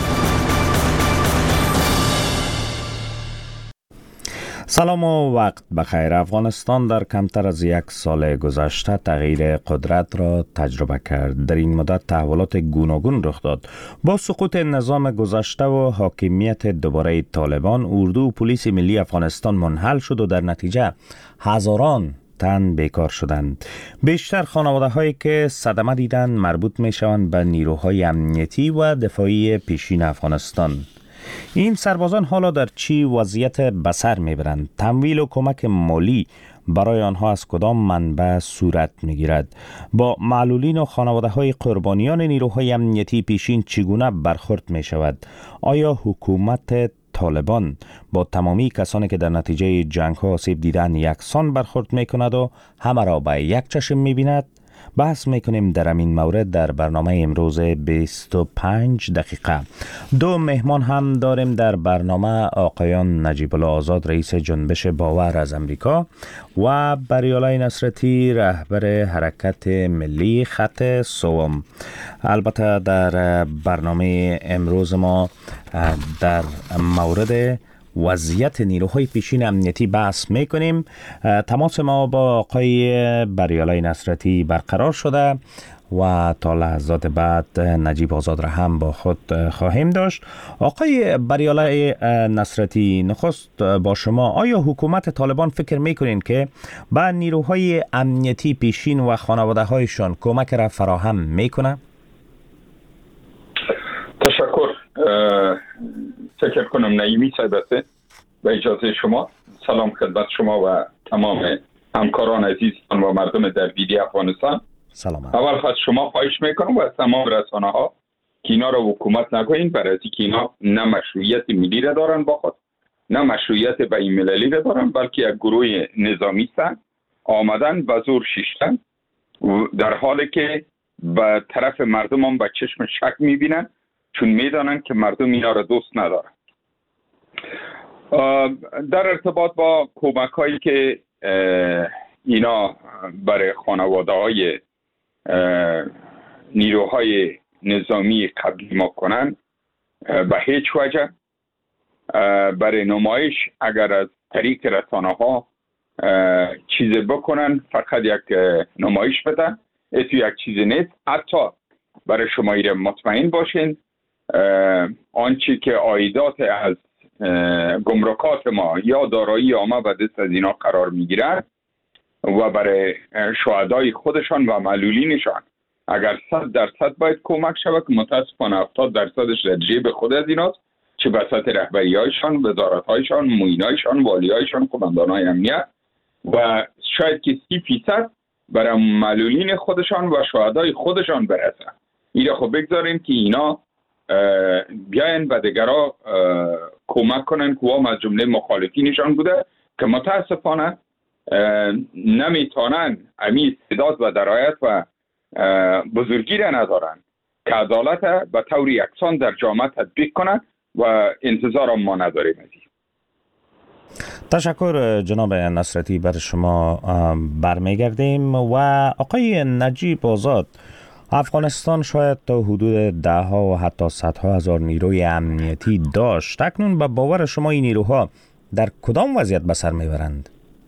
سلام و وقت بخیر. افغانستان در کمتر از یک سال گذشته تغییر قدرت را تجربه کرد. در این مدت تحولات گوناگون رخ داد. با سقوط نظام گذشته و حاکمیت دوباره طالبان، اردو و پلیس ملی افغانستان منحل شد و در نتیجه هزاران تن بیکار شدند. بیشتر خانواده هایی که صدمه دیدند مربوط می شوند به نیروهای امنیتی و دفاعی پیشین افغانستان. این سربازان حالا در چی وضعیت بسر میبرند؟ تمویل و کمک مالی برای آنها از کدام منبع صورت میگیرد؟ با معلولین و خانواده های قربانیان نیروهای امنیتی پیشین چگونه برخورد می شود؟ آیا حکومت طالبان با تمامی کسانی که در نتیجه جنگ ها آسیب دیدن یکسان برخورد می کند و همه را به یک چشم می بیند؟ بحث میکنیم در این مورد در برنامه امروز بیست و پنج دقیقه. دو مهمان هم داریم در برنامه: آقایان نجیب الله آزاد، رئیس جنبش باور از امریکا، و بریالای نصرتی، رهبر حرکت ملی خط سوم. البته در برنامه امروز ما در مورد وضعیت نیروهای پیشین امنیتی بحث میکنیم. تماس ما با آقای بریالای نصرتی برقرار شده و تا لحظات بعد نجیب آزاد را هم با خود خواهیم داشت. آقای بریالای نصرتی، نخست با شما، آیا حکومت طالبان فکر میکنین که با نیروهای امنیتی پیشین و خانواده هایشان کمک را فراهم میکنه؟ تشکر. فکر کنم نعیمی صاحب است. به اجازه شما سلام خدمت شما و تمام همکاران عزیزان و مردم در ویدی افغانستان. سلام. اول خواهد شما خواهش میکنم و تمام رسانه ها که اینا را حکومت نگوین، برای اینکه اینا نه مشروعیت ملی را دارن با خود، نه مشروعیت بین المللی را دارن، بلکه یک گروه نظامی هستند آمدن به زور شیشتن، در حالی که به طرف مردم هم به چشم شک میبینن، چون میدانن که مردم اینا را دوست ندارن. در ارتباط با کمک هایی که اینا برای خانواده های نیروهای نظامی قبلی ما کنن، به هیچ وجه برای نمایش اگر از طریق رسانه ها چیز بکنن، فقط یک نمایش بدن، اتو یک چیز نیست. حتی برای شما ایره مطمئن باشین آنچه که عایدات از گمرکات ما یا دارایی ما به دست از اینا قرار میگیرن و برای شهدای خودشان و معلولینشان اگر صد درصد باید کمک شود که متاسفانه هفتاد درصدش در جیب خود از ایناست، چه بساط رهبری هایشان، وزارت هایشان، معین هایشان، والی هایشان، قماندان های امنیت، و شاید که سی فیصد برای معلولین خودشان و شهدای خودشان برسه. اینا خب بگذاریم که اینا بیاین و دیگرها کمک کنن که هم از جمله مخالفینشان بوده که متاسفانه نمیتونن امی استعداد و درایت و بزرگی را ندارن که عدالت به طور یکسان در جامعه تطبیق کنند و انتظار ما نداریم. تشکر جناب نصرتی، بر شما برمیگردیم. و آقای نجیب آزاد، افغانستان شاید تا حدود ده ها و حتی صدها هزار نیروی امنیتی داشت. اکنون به باور شما این نیروها در کدام وضعیت به سر میبرند؟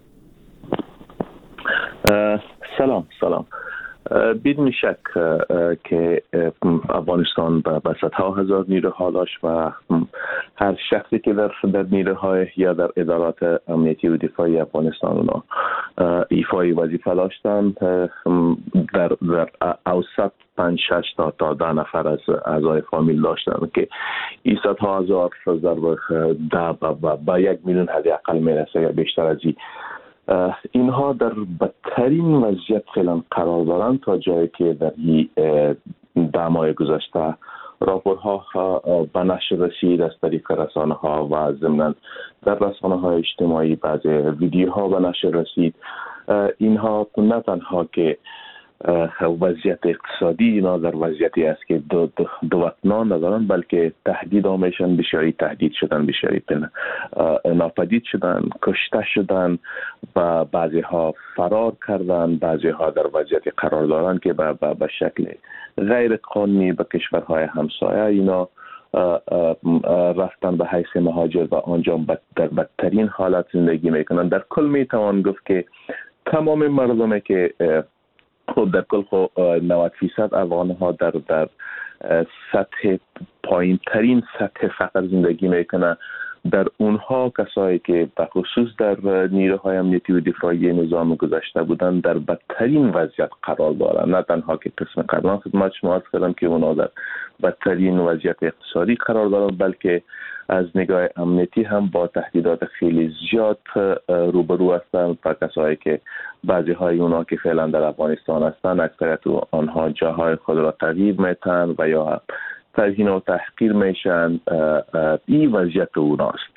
سلام سلام. بدون شک که افغانستان به صدها هزار نیروها داشت و هر شخصی که در در نیروهای یا در ادارات امنیتی و دفاعی افغانستان اونا ایفای وظیفه داشتن، در در اوسط پنج شش تا تا ده نفر از اعضای فامیل داشتن که این صدها هزار ضرب ده با یک میلیون حداقل میرسه یا بیشتر از این. اینها در بدترین وضعیت فعلا قرار دارند تا جایی که در این ده ماه گذشته راپورها به نشر رسید از طریق رسانه ها و ضمناً در رسانه های اجتماعی بعضی ویدیوها به نشر رسید. اینها نه تنها که وضعیت اقتصادی اینا در وضعیتی است که دو, دو, دو وطنان ندارن، بلکه تهدید آمیشن، بسیاری تهدید شدن، بسیاری ناپدید شدن، کشته شدن و بعضی ها فرار کردن، بعضی ها در وضعیتی قرار دارن که به, به, به شکل غیر قانونی به کشورهای همسایه اینا رفتن به حیث مهاجر و آنجا در بدترین حالت زندگی میکنن. در کل میتوان گفت که تمام مردمی که خب در کل خب نود فیصد افغان ها در در سطح پایین ترین سطح فقر زندگی میکنه. در اونها کسایی که به خصوص در نیروهای امنیتی و دفاعی نظام گذشته بودن در بدترین وضعیت قرار دارن. نه تنها که قسم قبلا خدمت شما عرض کردم که اونا در بدترین وضعیت اقتصادی قرار دارن، بلکه از نگاه امنیتی هم با تهدیدات خیلی زیاد روبرو هستند. و کسایی که بعضی های اونا که فعلا در افغانستان هستند اکثریت آنها جاهای خود را تغییر میتن و یا توهین و تحقیر میشن. این وضعیت اوناست.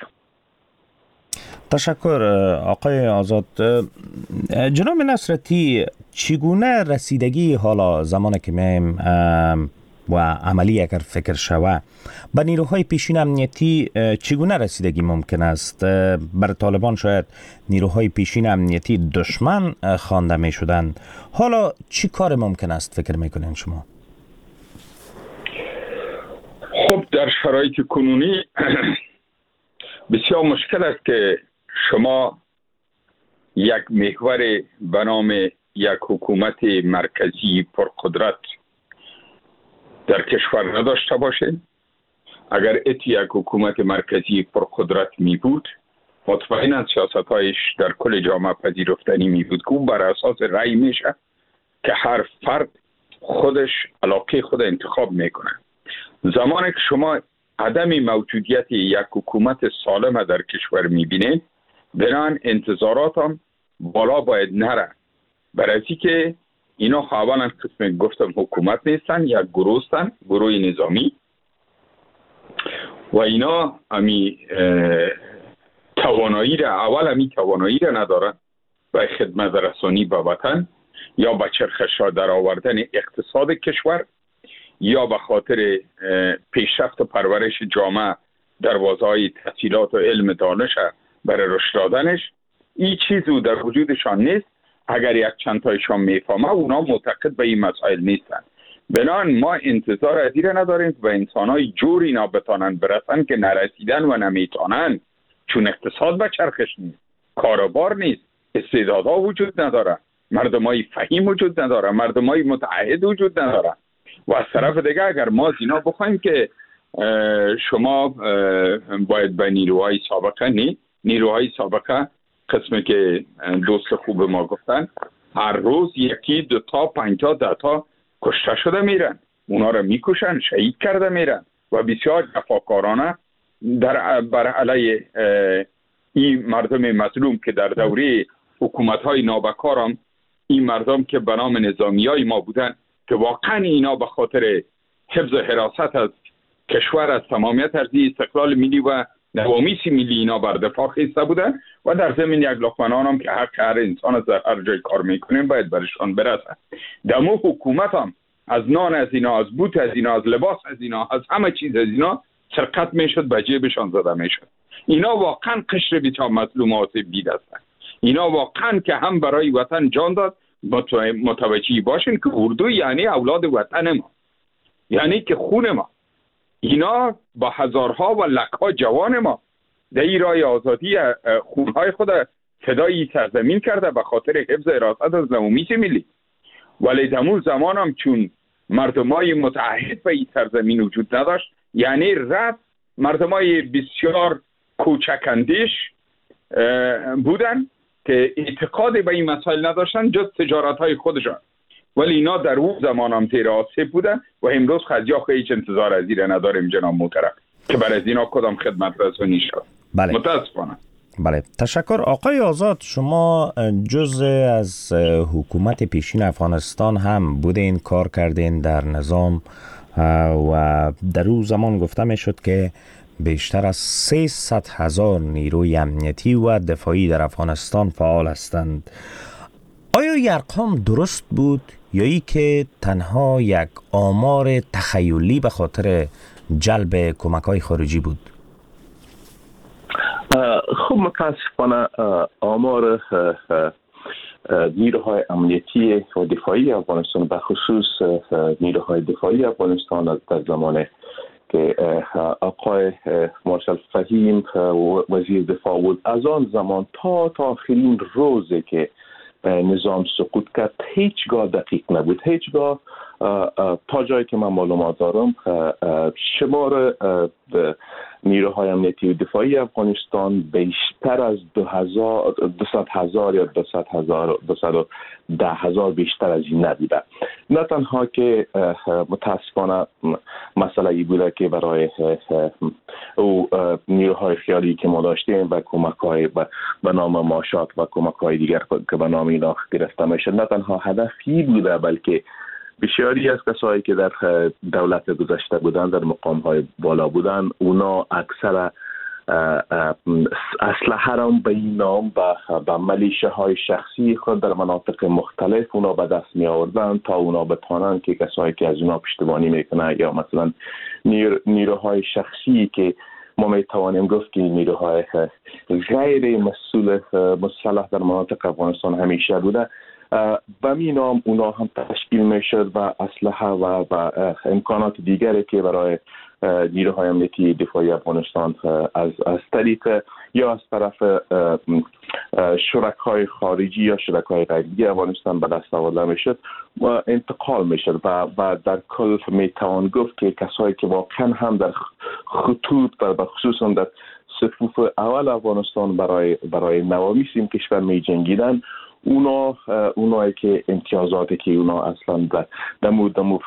تشکر آقای آزاد. جناب نصرتی، چگونه رسیدگی حالا زمانی که میم و عملی اگر فکر شوه به نیروهای پیشین امنیتی چگونه رسیدگی ممکن است؟ بر طالبان شاید نیروهای پیشین امنیتی دشمن خوانده می شدند. حالا چی کار ممکن است فکر میکنین شما؟ خب در شرایط کنونی بسیار مشکل است که شما یک محور به نام یک حکومت مرکزی پرقدرت در کشور نداشته باشید. اگر اتی یک حکومت مرکزی پرقدرت می بود، مطمئنا سیاست‌هایش در کل جامعه پذیرفتنی می بود که اون بر اساس رأی میشه که هر فرد خودش علاقه خود انتخاب میکنه. زمانی که شما عدم موجودیت یک حکومت سالم در کشور میبینید، بنان انتظارات هم بالا باید نره. برای که اینا اولا قسم گفتم حکومت نیستن، یک گروه هستن، گروه نظامی، و اینا امی توانایی را اول امی توانایی را ندارن برای خدمت رسانی به وطن یا به چرخش در آوردن اقتصاد کشور یا به خاطر پیشرفت و پرورش جامعه در حوزه‌های تحصیلات و علم دانش برای رشد دادنش. این چیزی در وجودشان نیست. اگر یک چند تایشان میفهمه اونا معتقد به این مسائل نیستن. بنان ما انتظار از این نداریم که به انسان‌های جور اینا بتانن برسن که نرسیدن و نمیتونن، چون اقتصاد به چرخش نیست، کاروبار نیست، استعدادها وجود نداره، مردمای فهیم وجود نداره، مردمای متعهد وجود نداره. و از طرف دیگه اگر ما از اینا بخوایم که شما باید به نیروهای سابقه نی نیروهای سابقه قسمی که دوست خوب ما گفتن هر روز یکی دو تا پنج تا ده تا کشته شده میرن، اونا رو میکشن، شهید کرده میرن و بسیار جفاکارانه در بر علیه این مردم مظلوم که در دوره حکومت‌های نابکار هم این مردم که به نام نظامیای ما بودن که واقعا اینا به خاطر حفظ حراست از کشور، از تمامیت ارضی، استقلال ملی و نوامیس ملی اینا بر دفاع خیسته بودن و در زمین یک لقمه نان هم که حق هر انسان از هر جای کار میکنیم باید برشان برسه. دمو حکومت هم از نان از اینا، از بوت از اینا، از لباس از اینا، از همه چیز از اینا سرقت میشد، به جیبشان زده میشد. اینا واقعا قشر بیچاره مظلومات بید هستند. اینا واقعا که هم برای وطن جان داد. متوجه باشین که اردو یعنی اولاد وطن ما، یعنی که خون ما. اینا با هزارها و لکها جوان ما در این راه آزادی خونهای خود فدای سرزمین کرده به خاطر حفظ اراست از نوامیس ملی. ولی دمون زمان هم چون مردمای متعهد به این سرزمین وجود نداشت، یعنی رد مردمای بسیار کوچکندیش بودن که اعتقاد به این مسائل نداشتن جز تجارت های خودشان. ولی اینا در اون زمان هم تیر آسیب بودن و امروز خدیاخ هیچ انتظار از ایره نداریم جناب محترم که برای اینا کدام خدمت رسونی شد. بله. متاسفانه. بله، تشکر. آقای آزاد، شما جزء از حکومت پیشین افغانستان هم بودین، کار کردین در نظام و در اون زمان گفته می شد که بیشتر از سیصد هزار نیروی امنیتی و دفاعی در افغانستان فعال هستند. آیا این ارقام درست بود یا ای که تنها یک آمار تخیلی به خاطر جلب کمک‌های خارجی بود؟ خب متاسفانه آمار نیروهای امنیتی و دفاعی افغانستان، به خصوص نیروهای دفاعی افغانستان در زمان که آقای مارشال فهیم وزیر دفاع بود، از آن زمان تا تا آخرین روزی که نظام سقوط کرد هیچگاه دقیق نبود. هیچگاه تا جایی که من معلومات دارم شمار نیروهای امنیتی و دفاعی افغانستان بیشتر از دو هزار دویست هزار یا دویست هزار دویست و ده هزار بیشتر از این نبوده. نه تنها که متاسفانه مسئله ای بوده که برای او نیروهای خیالی که ما داشتیم و کمک‌های به نام ماشات و کمک‌های دیگر که به نام اینا گرفته میشد، نه تنها هدفی بوده بلکه بسیاری از کسایی که در دولت گذشته بودن، در مقام‌های بالا بودن، اونا اکثر اسلحه را به این نام به ملیشه های شخصی خود در مناطق مختلف اونا به دست می آوردن تا اونا بتوانند که کسایی که از اونا پشتیبانی میکنه یا مثلا نیر، نیروهای شخصی که ما می توانیم گفت که نیروهای غیر مسئول مسلح در مناطق افغانستان همیشه بوده، به می نام اونا هم تشکیل می شد و اسلحه و, و امکانات دیگری که برای نیروهای امنیتی دفاعی افغانستان از از طریق یا از طرف شرکای خارجی یا شرکای غیری افغانستان به دست آورده می شد و انتقال می شد و, و در کل می توان گفت که کسایی که واقعا هم در خطوط و خصوصا در صفوف اول افغانستان برای برای نوامیس این کشور می جنگیدن، اونا اونایی که امتیازاتی که اونا اصلا در دمو دمو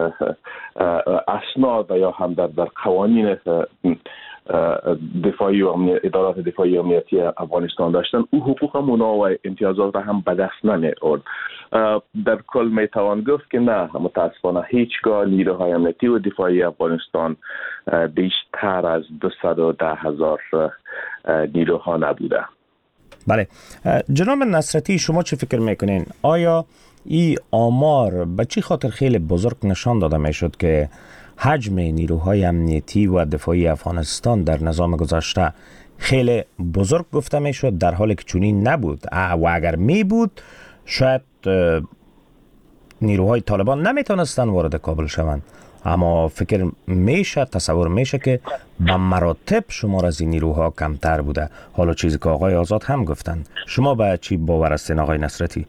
اسناد یا هم در در قوانین دفاعی و ادارات دفاعی امنیتی افغانستان داشتن، او حقوق هم اونا و امتیازات هم به دست نمی آورد. در کل می توان گفت که نه، متاسفانه هیچگاه نیروهای امنیتی و دفاعی افغانستان بیشتر از دویست و ده هزار نیروها نبوده. بله، جناب نصرتی، شما چه فکر میکنین؟ آیا این آمار به چی خاطر خیلی بزرگ نشان داده میشد که حجم نیروهای امنیتی و دفاعی افغانستان در نظام گذشته خیلی بزرگ گفته میشد، در حالی که چنین نبود و اگر می بود شاید نیروهای طالبان نمیتونستن وارد کابل شوند، اما فکر میشه، تصور میشه که به مراتب شمار از این نیروها کمتر بوده. حالا چیزی که آقای آزاد هم گفتن، شما به چی باور هستین آقای نصرتی؟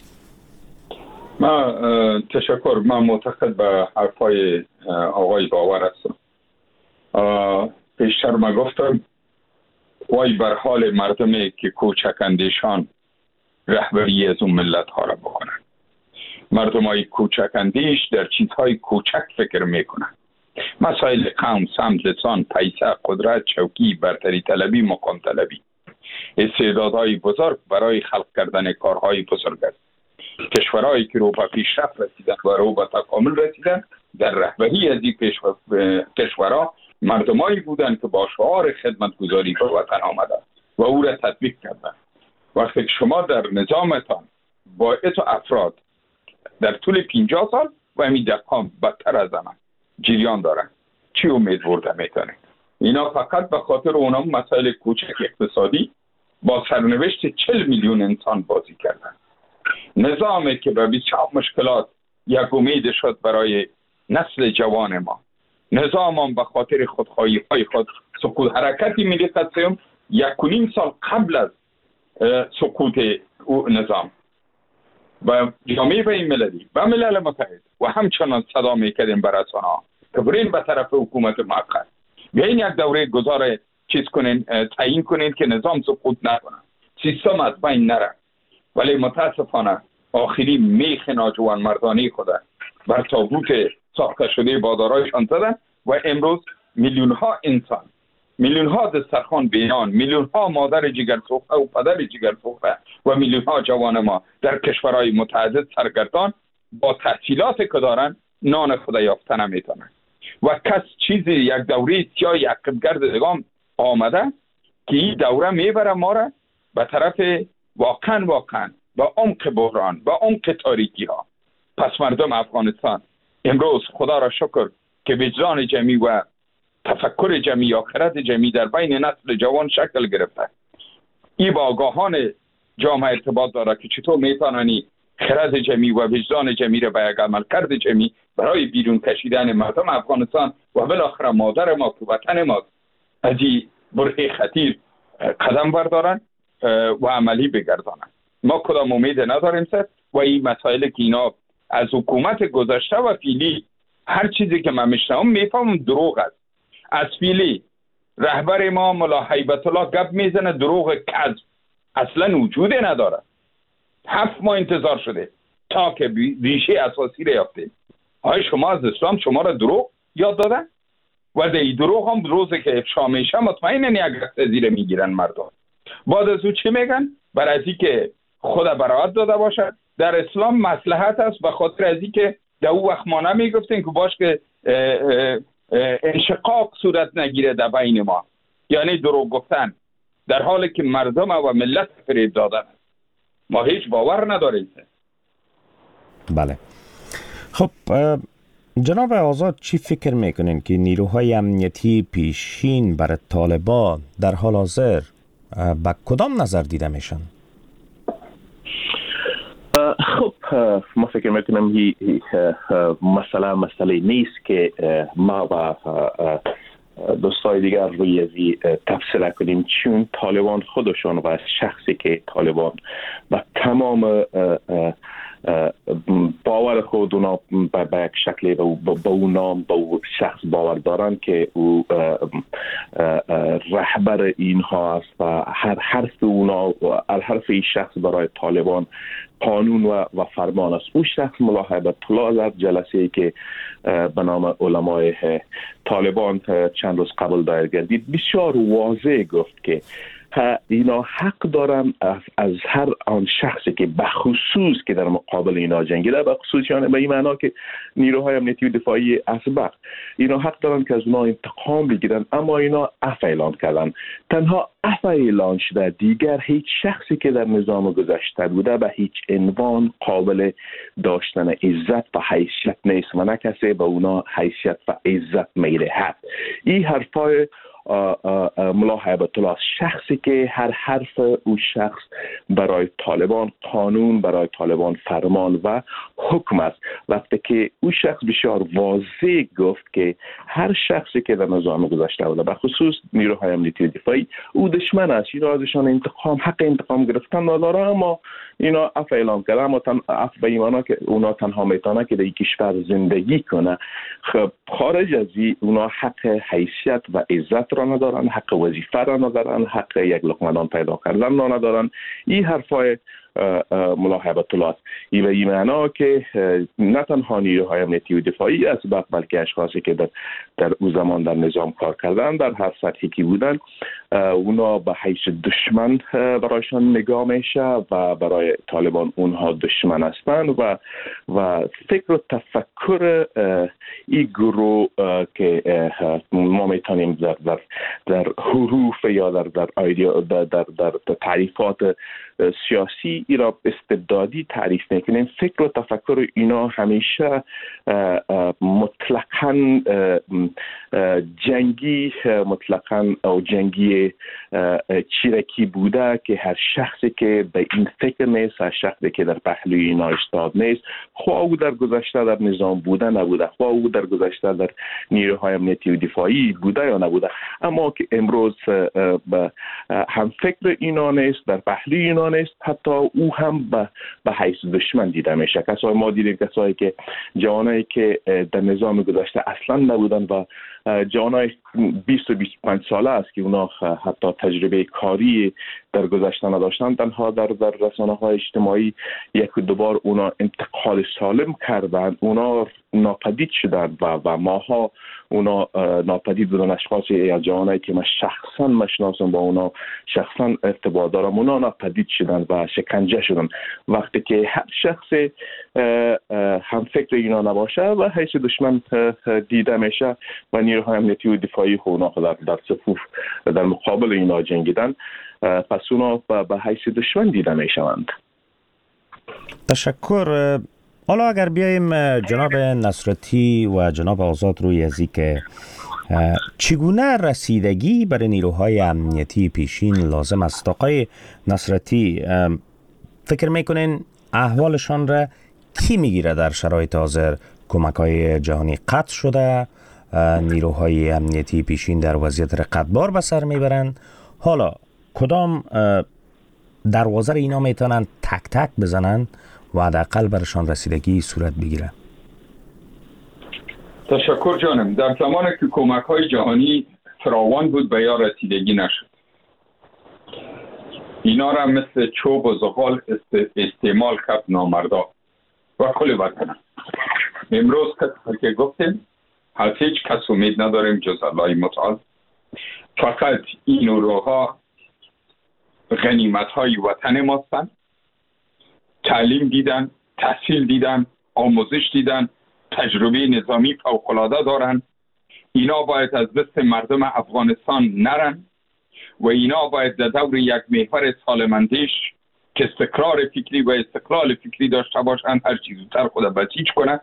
ما تشکر. من معتقد به حرفای آقای باور هستم. پیشتر ما گفتم وای بر حال مردمی که کوچکندیشان رهبری از اون ملت ها را بکنن. مردم های کوچکندیش در چیزهای کوچک فکر میکنن. مسائل قوم، سمت، لسان، پیسه، قدرت، چوکی، برتری طلبی، مقام طلبی، استعدادهای بزرگ برای خلق کردن کارهای بزرگ است. کشورهایی که رو به پیشرفت رسیدن و رو به تکامل رسیدن در رهبری از این کشورها مردمایی بودند که با شعار خدمتگزاری به وطن آمدند و او را تطبیق کردند. وقتی شما در نظامتان با اتو افراد در طول پنجاه سال و همین دقیقا بدتر از همه جریان دارن، چی امید برده میتونید؟ اینا فقط به خاطر اونا مسائل کوچک اقتصادی با سرنوشت چهل میلیون انسان بازی کردن. نظامی که به بسیار مشکلات یک امید شد برای نسل جوان ما، نظام هم به خاطر خودخواهی های خود سقوط. حرکتی ملی قدسیون یک و نیم سال قبل از سقوط نظام و جامعه بین المللی و ملل متحد و همچنان صدا میکردیم بر رسانه ها که برین به طرف حکومت موقت، بیاین یک دوره گذار چیز کنین، تعیین کنین که نظام سقوط نکنه، سیستم از بین نره. ولی متاسفانه آخری میخ ناجوان مردانی خود بر تابوت ساخته شده بازارایشان زدن و امروز میلیون ها انسان، میلیون ها دسترخوان بینان، میلیون ها مادر جگر سوخته و پدر جگر سوخته و میلیون ها جوان ما در کشورهای متعدد سرگردان با تحصیلات که دارن نان خود یافته نمیتونن. و کس چیزی یک دوره سیاه یک قدگرد دگام آمده که این دوره میبره ما را به طرف واقعا واقعا با عمق بحران، با عمق تاریکی ها. پس مردم افغانستان امروز خدا را شکر که وجدان جمعی و تفکر جمعی، آخرت جمعی در بین نسل جوان شکل گرفته. این با آگاهان جامعه ارتباط داره که چطور میتونانی خرد جمعی و وجدان جمعی را به یک عملکرد جمعی برای بیرون کشیدن مردم افغانستان و بالاخره مادر ما که وطن ما از این برهه خطیر قدم بردارن و عملی بگردانن. ما کدام امید نداریم سر و این مسائل که اینا از حکومت گذشته و فعلی هر چیزی که من میشنم میفهمم دروغ است. از فعلی رهبر ما ملا هیبت الله گپ میزنه دروغ کذب اصلا وجود نداره. هفت ماه انتظار شده تا که ریشه اساسی را یافتیم. آیا شما از اسلام شما را دروغ یاد دادن؟ و در این دروغ هم روزی که افشا میشه مطمئناً یک رخت زیر میگیرن مردم. بعد از او چی میگن؟ برای از که خود براعت داده باشه. در اسلام مصلحت است به خاطر از که در او وقت ما نمیگفتیم که باش که انشقاق صورت نگیره در بین ما، یعنی دروغ گفتن در حالی که مردم و ملت فریب دادن. ما هیچ باور نداریم. بله. خب جناب آزاد چی فکر میکنین که نیروهای امنیتی پیشین برای طالبان در حال حاضر به کدام نظر دیده میشن؟ خب ما فکر میکنم هی مسئله مسئله نیست که ما و دوستای دیگر روی ازی تفسیر کنیم، چون طالبان خودشون و شخصی که طالبان و تمام باور خود اونا به یک شکلی به اون نام به اون شخص باور دارن که او رهبر اینها است و هر حرف اونا و هر حرف این شخص برای طالبان قانون و, و فرمان است. اون شخص ملا هیبت الله در جلسه‌ای که به نام علمای طالبان چند روز قبل دایر گردید بسیار واضح گفت که اینا حق دارن از, از هر آن شخصی که بخصوص که در مقابل اینا جنگیده، بخصوص یعنی به این معنا که نیروهای امنیتی و دفاعی اسبق، اینا حق دارن که از اونا انتقام بگیرن، اما اینا عفو اعلان کردن. تنها عفو اعلان شده، دیگر هیچ شخصی که در نظام گذشته بوده به هیچ عنوان قابل داشتن عزت و حیثیت نیست و نه کسی به اونا حیثیت و عزت میدهد. این حرفای ملا هیبت الله شخصی که هر حرف او شخص برای طالبان قانون، برای طالبان فرمان و حکم است. وقتی که او شخص بسیار واضح گفت که هر شخصی که در نظام گذشته بوده به خصوص نیروهای امنیتی و دفاعی او دشمن است، اینا ازشان انتقام حق انتقام گرفتن نداره، اما اینا عفو اعلام کرده، اما تن عفو به اینا که اونا تنها میتونه که در این کشور زندگی کنه. خب خارج از این اونا حق حیثیت و عزت را ندارن، حق وظیفه را ندارن، حق یک لقمه نان پیدا کردن را ندارن. این حرفای ملا هیبت الله است. این به این معنا که نه تنها نیروهای امنیتی و دفاعی اسبق بلکه اشخاصی که در در او زمان در نظام کار کردن در هر سطحی که بودن اونا به حیث دشمن برایشان نگاه میشه و برای طالبان اونها دشمن هستند و و فکر و تفکر این گروه که ما میتونیم در در در حروف یا در در ایدئو در در, در تعریفات سیاسی ای را استبدادی تعریف میکنیم، فکر و تفکر اینا همیشه مطلقاً جنگی مطلقاً او جنگی چیرکی بوده که هر شخصی که به این فکر نیست، هر شخصی که در پهلوی اینا ایستاد نیست، خواه او در گذشته در نظام بوده نبوده، خواه او در گذشته در نیروهای امنیتی و دفاعی بوده یا نبوده، اما که امروز هم فکر اینا نیست، در پهلوی اینا نیست، حتی او هم به به حیث دشمن دیده میشه. کسای ما دیدیم کسایی که جوانایی که در نظام گذشته اصلا نبودن و جوانای بیست و بیست و پنج ساله است که اونا حتی تجربه کاری در گذشته نداشتن، تنها در در رسانه‌های اجتماعی یک و دو بار اونا انتقال سالم کردن، اونا ناپدید شدن و و ماها اونا ناپدید بودن. اشخاصی یا جوانایی که من شخصا مشناسم، با اونا شخصا ارتباط دارم، اونا ناپدید شدن و شکنجه شدن. وقتی که هر شخص هم فکر اینا نباشه و حیث دشمن دیده میشه و نیروهای امنیتی و دفاعی اونا در در صفوف در مقابل اینا جنگیدن، پس اونا به حیث دشمن دیده میشوند. تشکر. حالا اگر بیایم جناب نصرتی و جناب آزاد روی ازی که چگونه رسیدگی برای نیروهای امنیتی پیشین لازم است؟ آقای نصرتی، فکر میکنین احوالشان را کی میگیره در شرایط حاضر؟ کمک‌های جهانی قطع شده، نیروهای امنیتی پیشین در وضعیت رقتبار به سر میبرند. حالا کدام دروازه اینا میتونن تک تک بزنن و حداقل برشان رسیدگی صورت بگیره؟ تشکر جانم. در زمانی که کمک‌های جهانی فراوان بود به یا رسیدگی نشد، اینا را مثل چوب و زغال استعمال کرد نامردا و کل وطن. امروز که گفتیم از هیچ کس امید نداریم جز الله متعال. فقط این نیروها غنیمت‌های وطن ماستن، تعلیم دیدن، تحصیل دیدن، آموزش دیدن، تجربه نظامی فوق‌العاده دارن. اینا باید از دست مردم افغانستان نرن و اینا باید در دور یک محور سالمندیش که استقرار فکری و استقلال فکری داشته باشند هر چیز زودتر خود بسیج کنند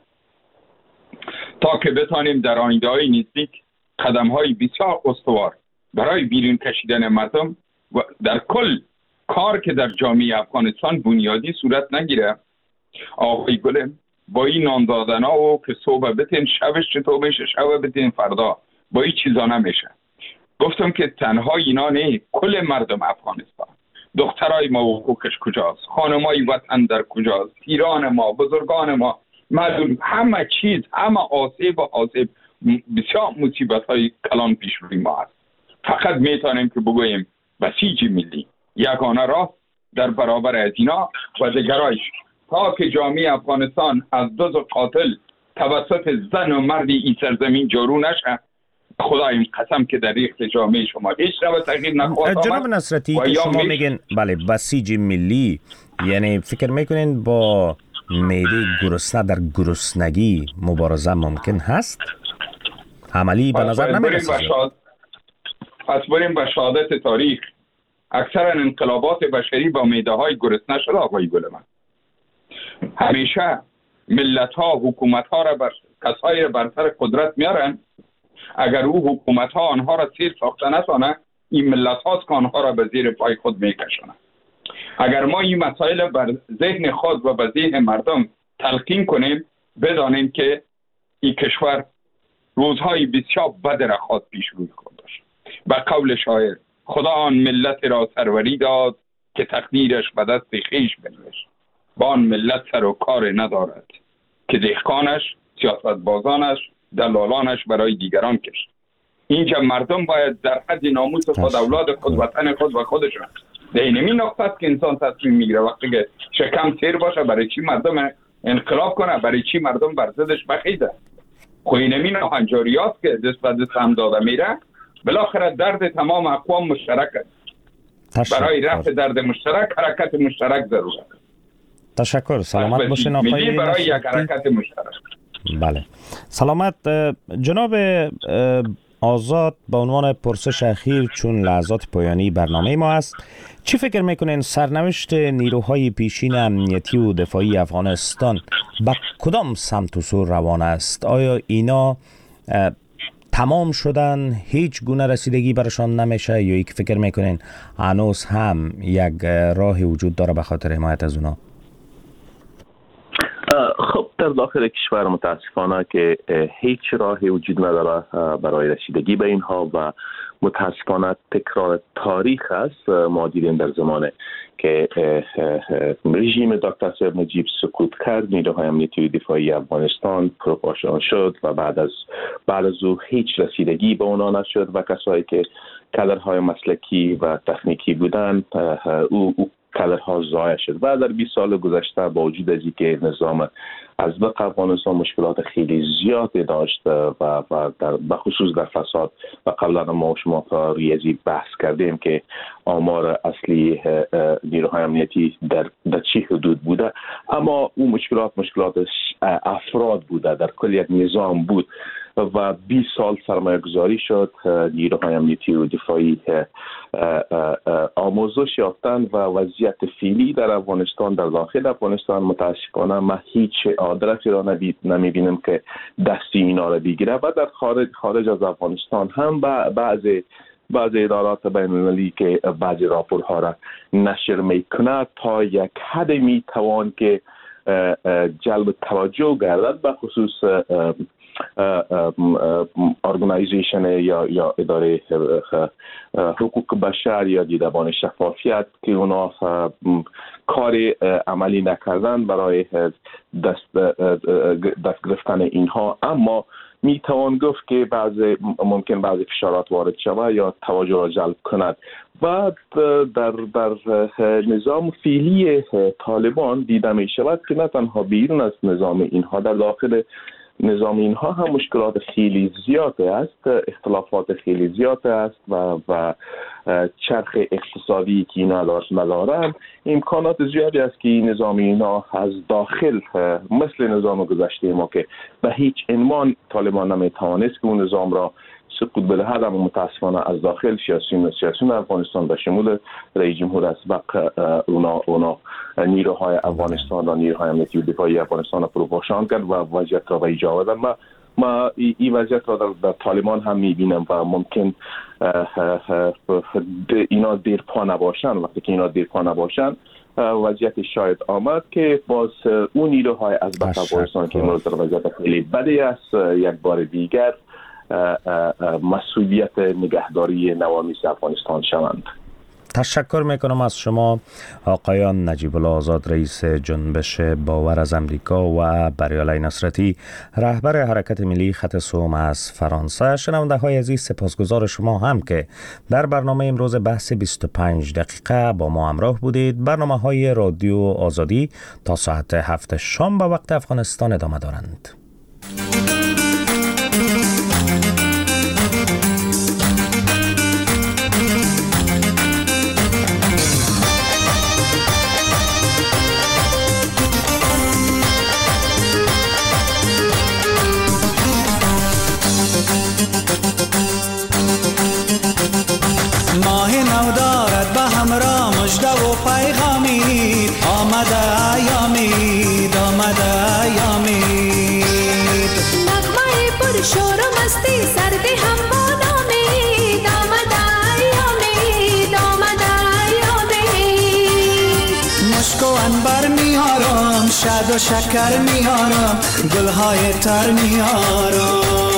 تا که بتانیم در آینده‌های نزدیک قدم‌های بسیار استوار برای بیرون کشیدن مردم و در کل کار که در جامعه افغانستان بنیادی صورت نگیره. آقای گلم با این نان دادن ها و که صبح بتین شبش چطور میشه، شب بتین فردا، با این چیزا نمیشه. گفتم که تنها اینا نه، کل مردم افغانستان، دخترای ما حقوقش کجاست، خانمای وطن در کجاست، پیران ما، بزرگان ما، مردم، همه چیز، همه آسیب و آسیب، بسیار مصیبت های کلان پیش روی ما هست. فقط میتونیم که بگوییم بسیج ملی یگانه راه در برابر از اینا و دیگرایش تا که جامعه افغانستان از دزد و قاتل توسط زن و مردی این سرزمین جارو نشه. خدایم قسم که در ریخت جامعه شما هیچ نوع تغییر نخواهد آمد. جناب نصرتی که شما میگن بله بسیج ملی، یعنی فکر میکنین با میده گرسنه در گرسنگی مبارزه ممکن هست؟ عملی به نظر نمیرسه. پس بریم به شهادت تاریخ. اکثر انقلابات بشری با میده های گرسنه شده آقای گلمن. همیشه ملت ها حکومت ها را بر کسایی را بر سر قدرت میارن. اگر او حکومت ها آنها را سیر ساخته نتانه، این ملت هاست که آنها را به زیر پای خود میکشانند. اگر ما این مسائل بر ذهن خود و به ذهن مردم تلقین کنیم، بدانیم که این کشور روزهای بسیار بد را خود پیش روی خود داشت. به قول شاعر، خدا آن ملت را سروری داد که تقدیرش به دست خویش بنوشت. با آن ملت سر و کار ندارد که دهقانش، سیاستبازانش، دلالانش برای دیگران کشت. اینجا مردم باید در حد ناموس خود، اولاد خود، وطن خود و خودشون در اینمی نقطه است که انسان تصمیم میگیره. وقتی که شکم تیر باشه برای چی مردم انقلاب کنه، برای چی مردم بر ضدش بخیزه. خو اینمی ناهنجاریات که دست به دست هم داده میره بالاخره درد تمام اقوام مشترک است. برای رفع درد مشترک حرکت مشترک ضرورت است. تشکر. سلامت باشین آقای برای یک حرکت مشترک. بله سلامت. جناب آزاد، به عنوان پرسش اخیر چون لحظات پایانی برنامه ما است، چی فکر میکنین سرنوشت نیروهای پیشین امنیتی و دفاعی افغانستان به کدام سمت و سو روان است؟ آیا اینا تمام شدن، هیچ گونه رسیدگی برشان نمیشه، یا یک فکر میکنین هنوز هم یک راهی وجود داره به خاطر حمایت از اونا؟ خب در داخل کشور متاسفانه که هیچ راهی وجود نداره برای رسیدگی به اینها و متاسفانه تکرار تاریخ است. ما دیدیم در زمانه که رژیم دکتر صاحب نجیب سقوط کرد، نیروهای امنیتی دفاعی افغانستان پروپاشان شد و بعد از بعد از او هیچ رسیدگی به اونا نشد و کسایی که کادرهای مسلکی و تکنیکی بودند او, او کادرها ضایع شد و در بیست سال گذشته با وجود از اینکه نظام ازبق افغانستان مشکلات خیلی زیادی داشت و و در بخصوص در فساد و قبلا ما شما روی ازی بحث کردیم که آمار اصلی نیروهای امنیتی در در چه حدود بوده، اما اون مشکلات مشکلات افراد بوده، در کل یک نظام بود و بیست سال سرمایه گذاری شد. نیروهای امنیتی و دفاعی آموزش یافتن و وضعیت فعلی در افغانستان، در داخل افغانستان متاسفانه ما هیچ آدرسی را نمیبینیم که دستی اینا را بگیره و در خارج خارج از افغانستان هم بعضی بعضی ادارات بین‌المللی که بعضی راپورها را نشر میکنه تا یک حد میتوان که جلب توجه گردد به خصوص ارگانایزیشن یا یا اداره حقوق بشر یا دیدبان شفافیت که اونا کار عملی نکردن برای دست دست گرفتن اینها، اما می توان گفت که بعضی ممکن بعضی فشارات وارد شود یا توجه را جلب کند و در در نظام فعلی طالبان دیده می شود که نه تنها بیرون از نظام اینها در داخل نظام اینها هم مشکلات خیلی زیاد است، اختلافات خیلی زیاد است و و چرخ اقتصادی که اینا ندارن، امکانات زیادی است که نظام اینا از داخل مثل نظام گذشته ما که به هیچ عنوان طالبان نمیتوانست که اون نظام را سقوط بدهد، اما متاسفانه از داخل سیاسیون سیاسیون افغانستان به شمول رئیس جمهور اسبق اونا اونا نیروهای افغانستان و نیروهای امنیتی و دفاعی افغانستان را پروپاشان کرد و وضعیت را به ایجا آورد. ما ما این وضعیت را در, در طالبان هم میبینم و ممکن اینا دیر پا نباشن. وقتی که اینا دیر پا نباشن وضعیت شاید آمد که باز اون نیروهای اسبق افغانستان که امروز در وضعیت خیلی بدی است یک بار دیگر مسئولیت نگهداری نوامیس افغانستان شوند. تشکر میکنم از شما آقایان نجیب الله آزاد، رئیس جنبش باور از امریکا، و بریالای نصرتی، رهبر حرکت ملی خط سوم از فرانسه. شنونده های عزیز، سپاسگزار شما هم که در برنامه امروز بحث بیست و پنج دقیقه با ما همراه بودید. برنامه های رادیو آزادی تا ساعت هفت شام به وقت افغانستان ادامه دارند. ماه نو دارد به همراه مژده و پیغامی، آمده ایامید آمده ایامید، نغمه پر شور و مستی سردی هم با نامید، آمده ایامید آمده ایامید، مشک و عنبر میارم شاد و شکر میارم گلهای تر میارم،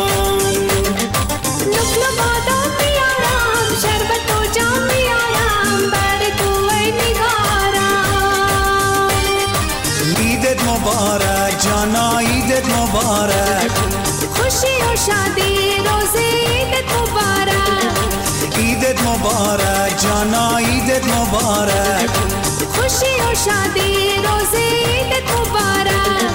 نقل بادام میارم شربت و جام میارم بر تو ای نگارم. عیدت مبارک جانا عیدت مبارک، خوشی و شادی روزی عیدت مبارک، عیدت مبارک جانا عیدت مبارک، خوشی و شادی روزی عیدت مبارک.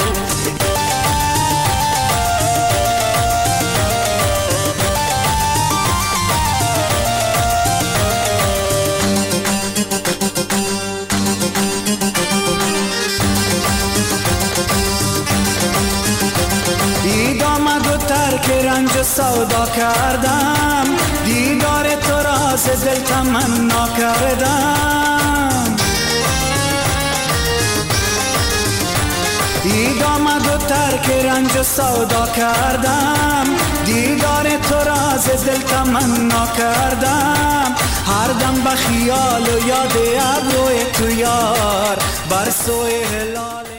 رنج و سودا کردم، دیدار تو را ز دل تمنا کردم. عید آمد و ترک رنج و سودا کردم، دیدار تو را ز دل تمنا کردم. هر دم به خیال و یاد ابروی تو یار بر سوی هلال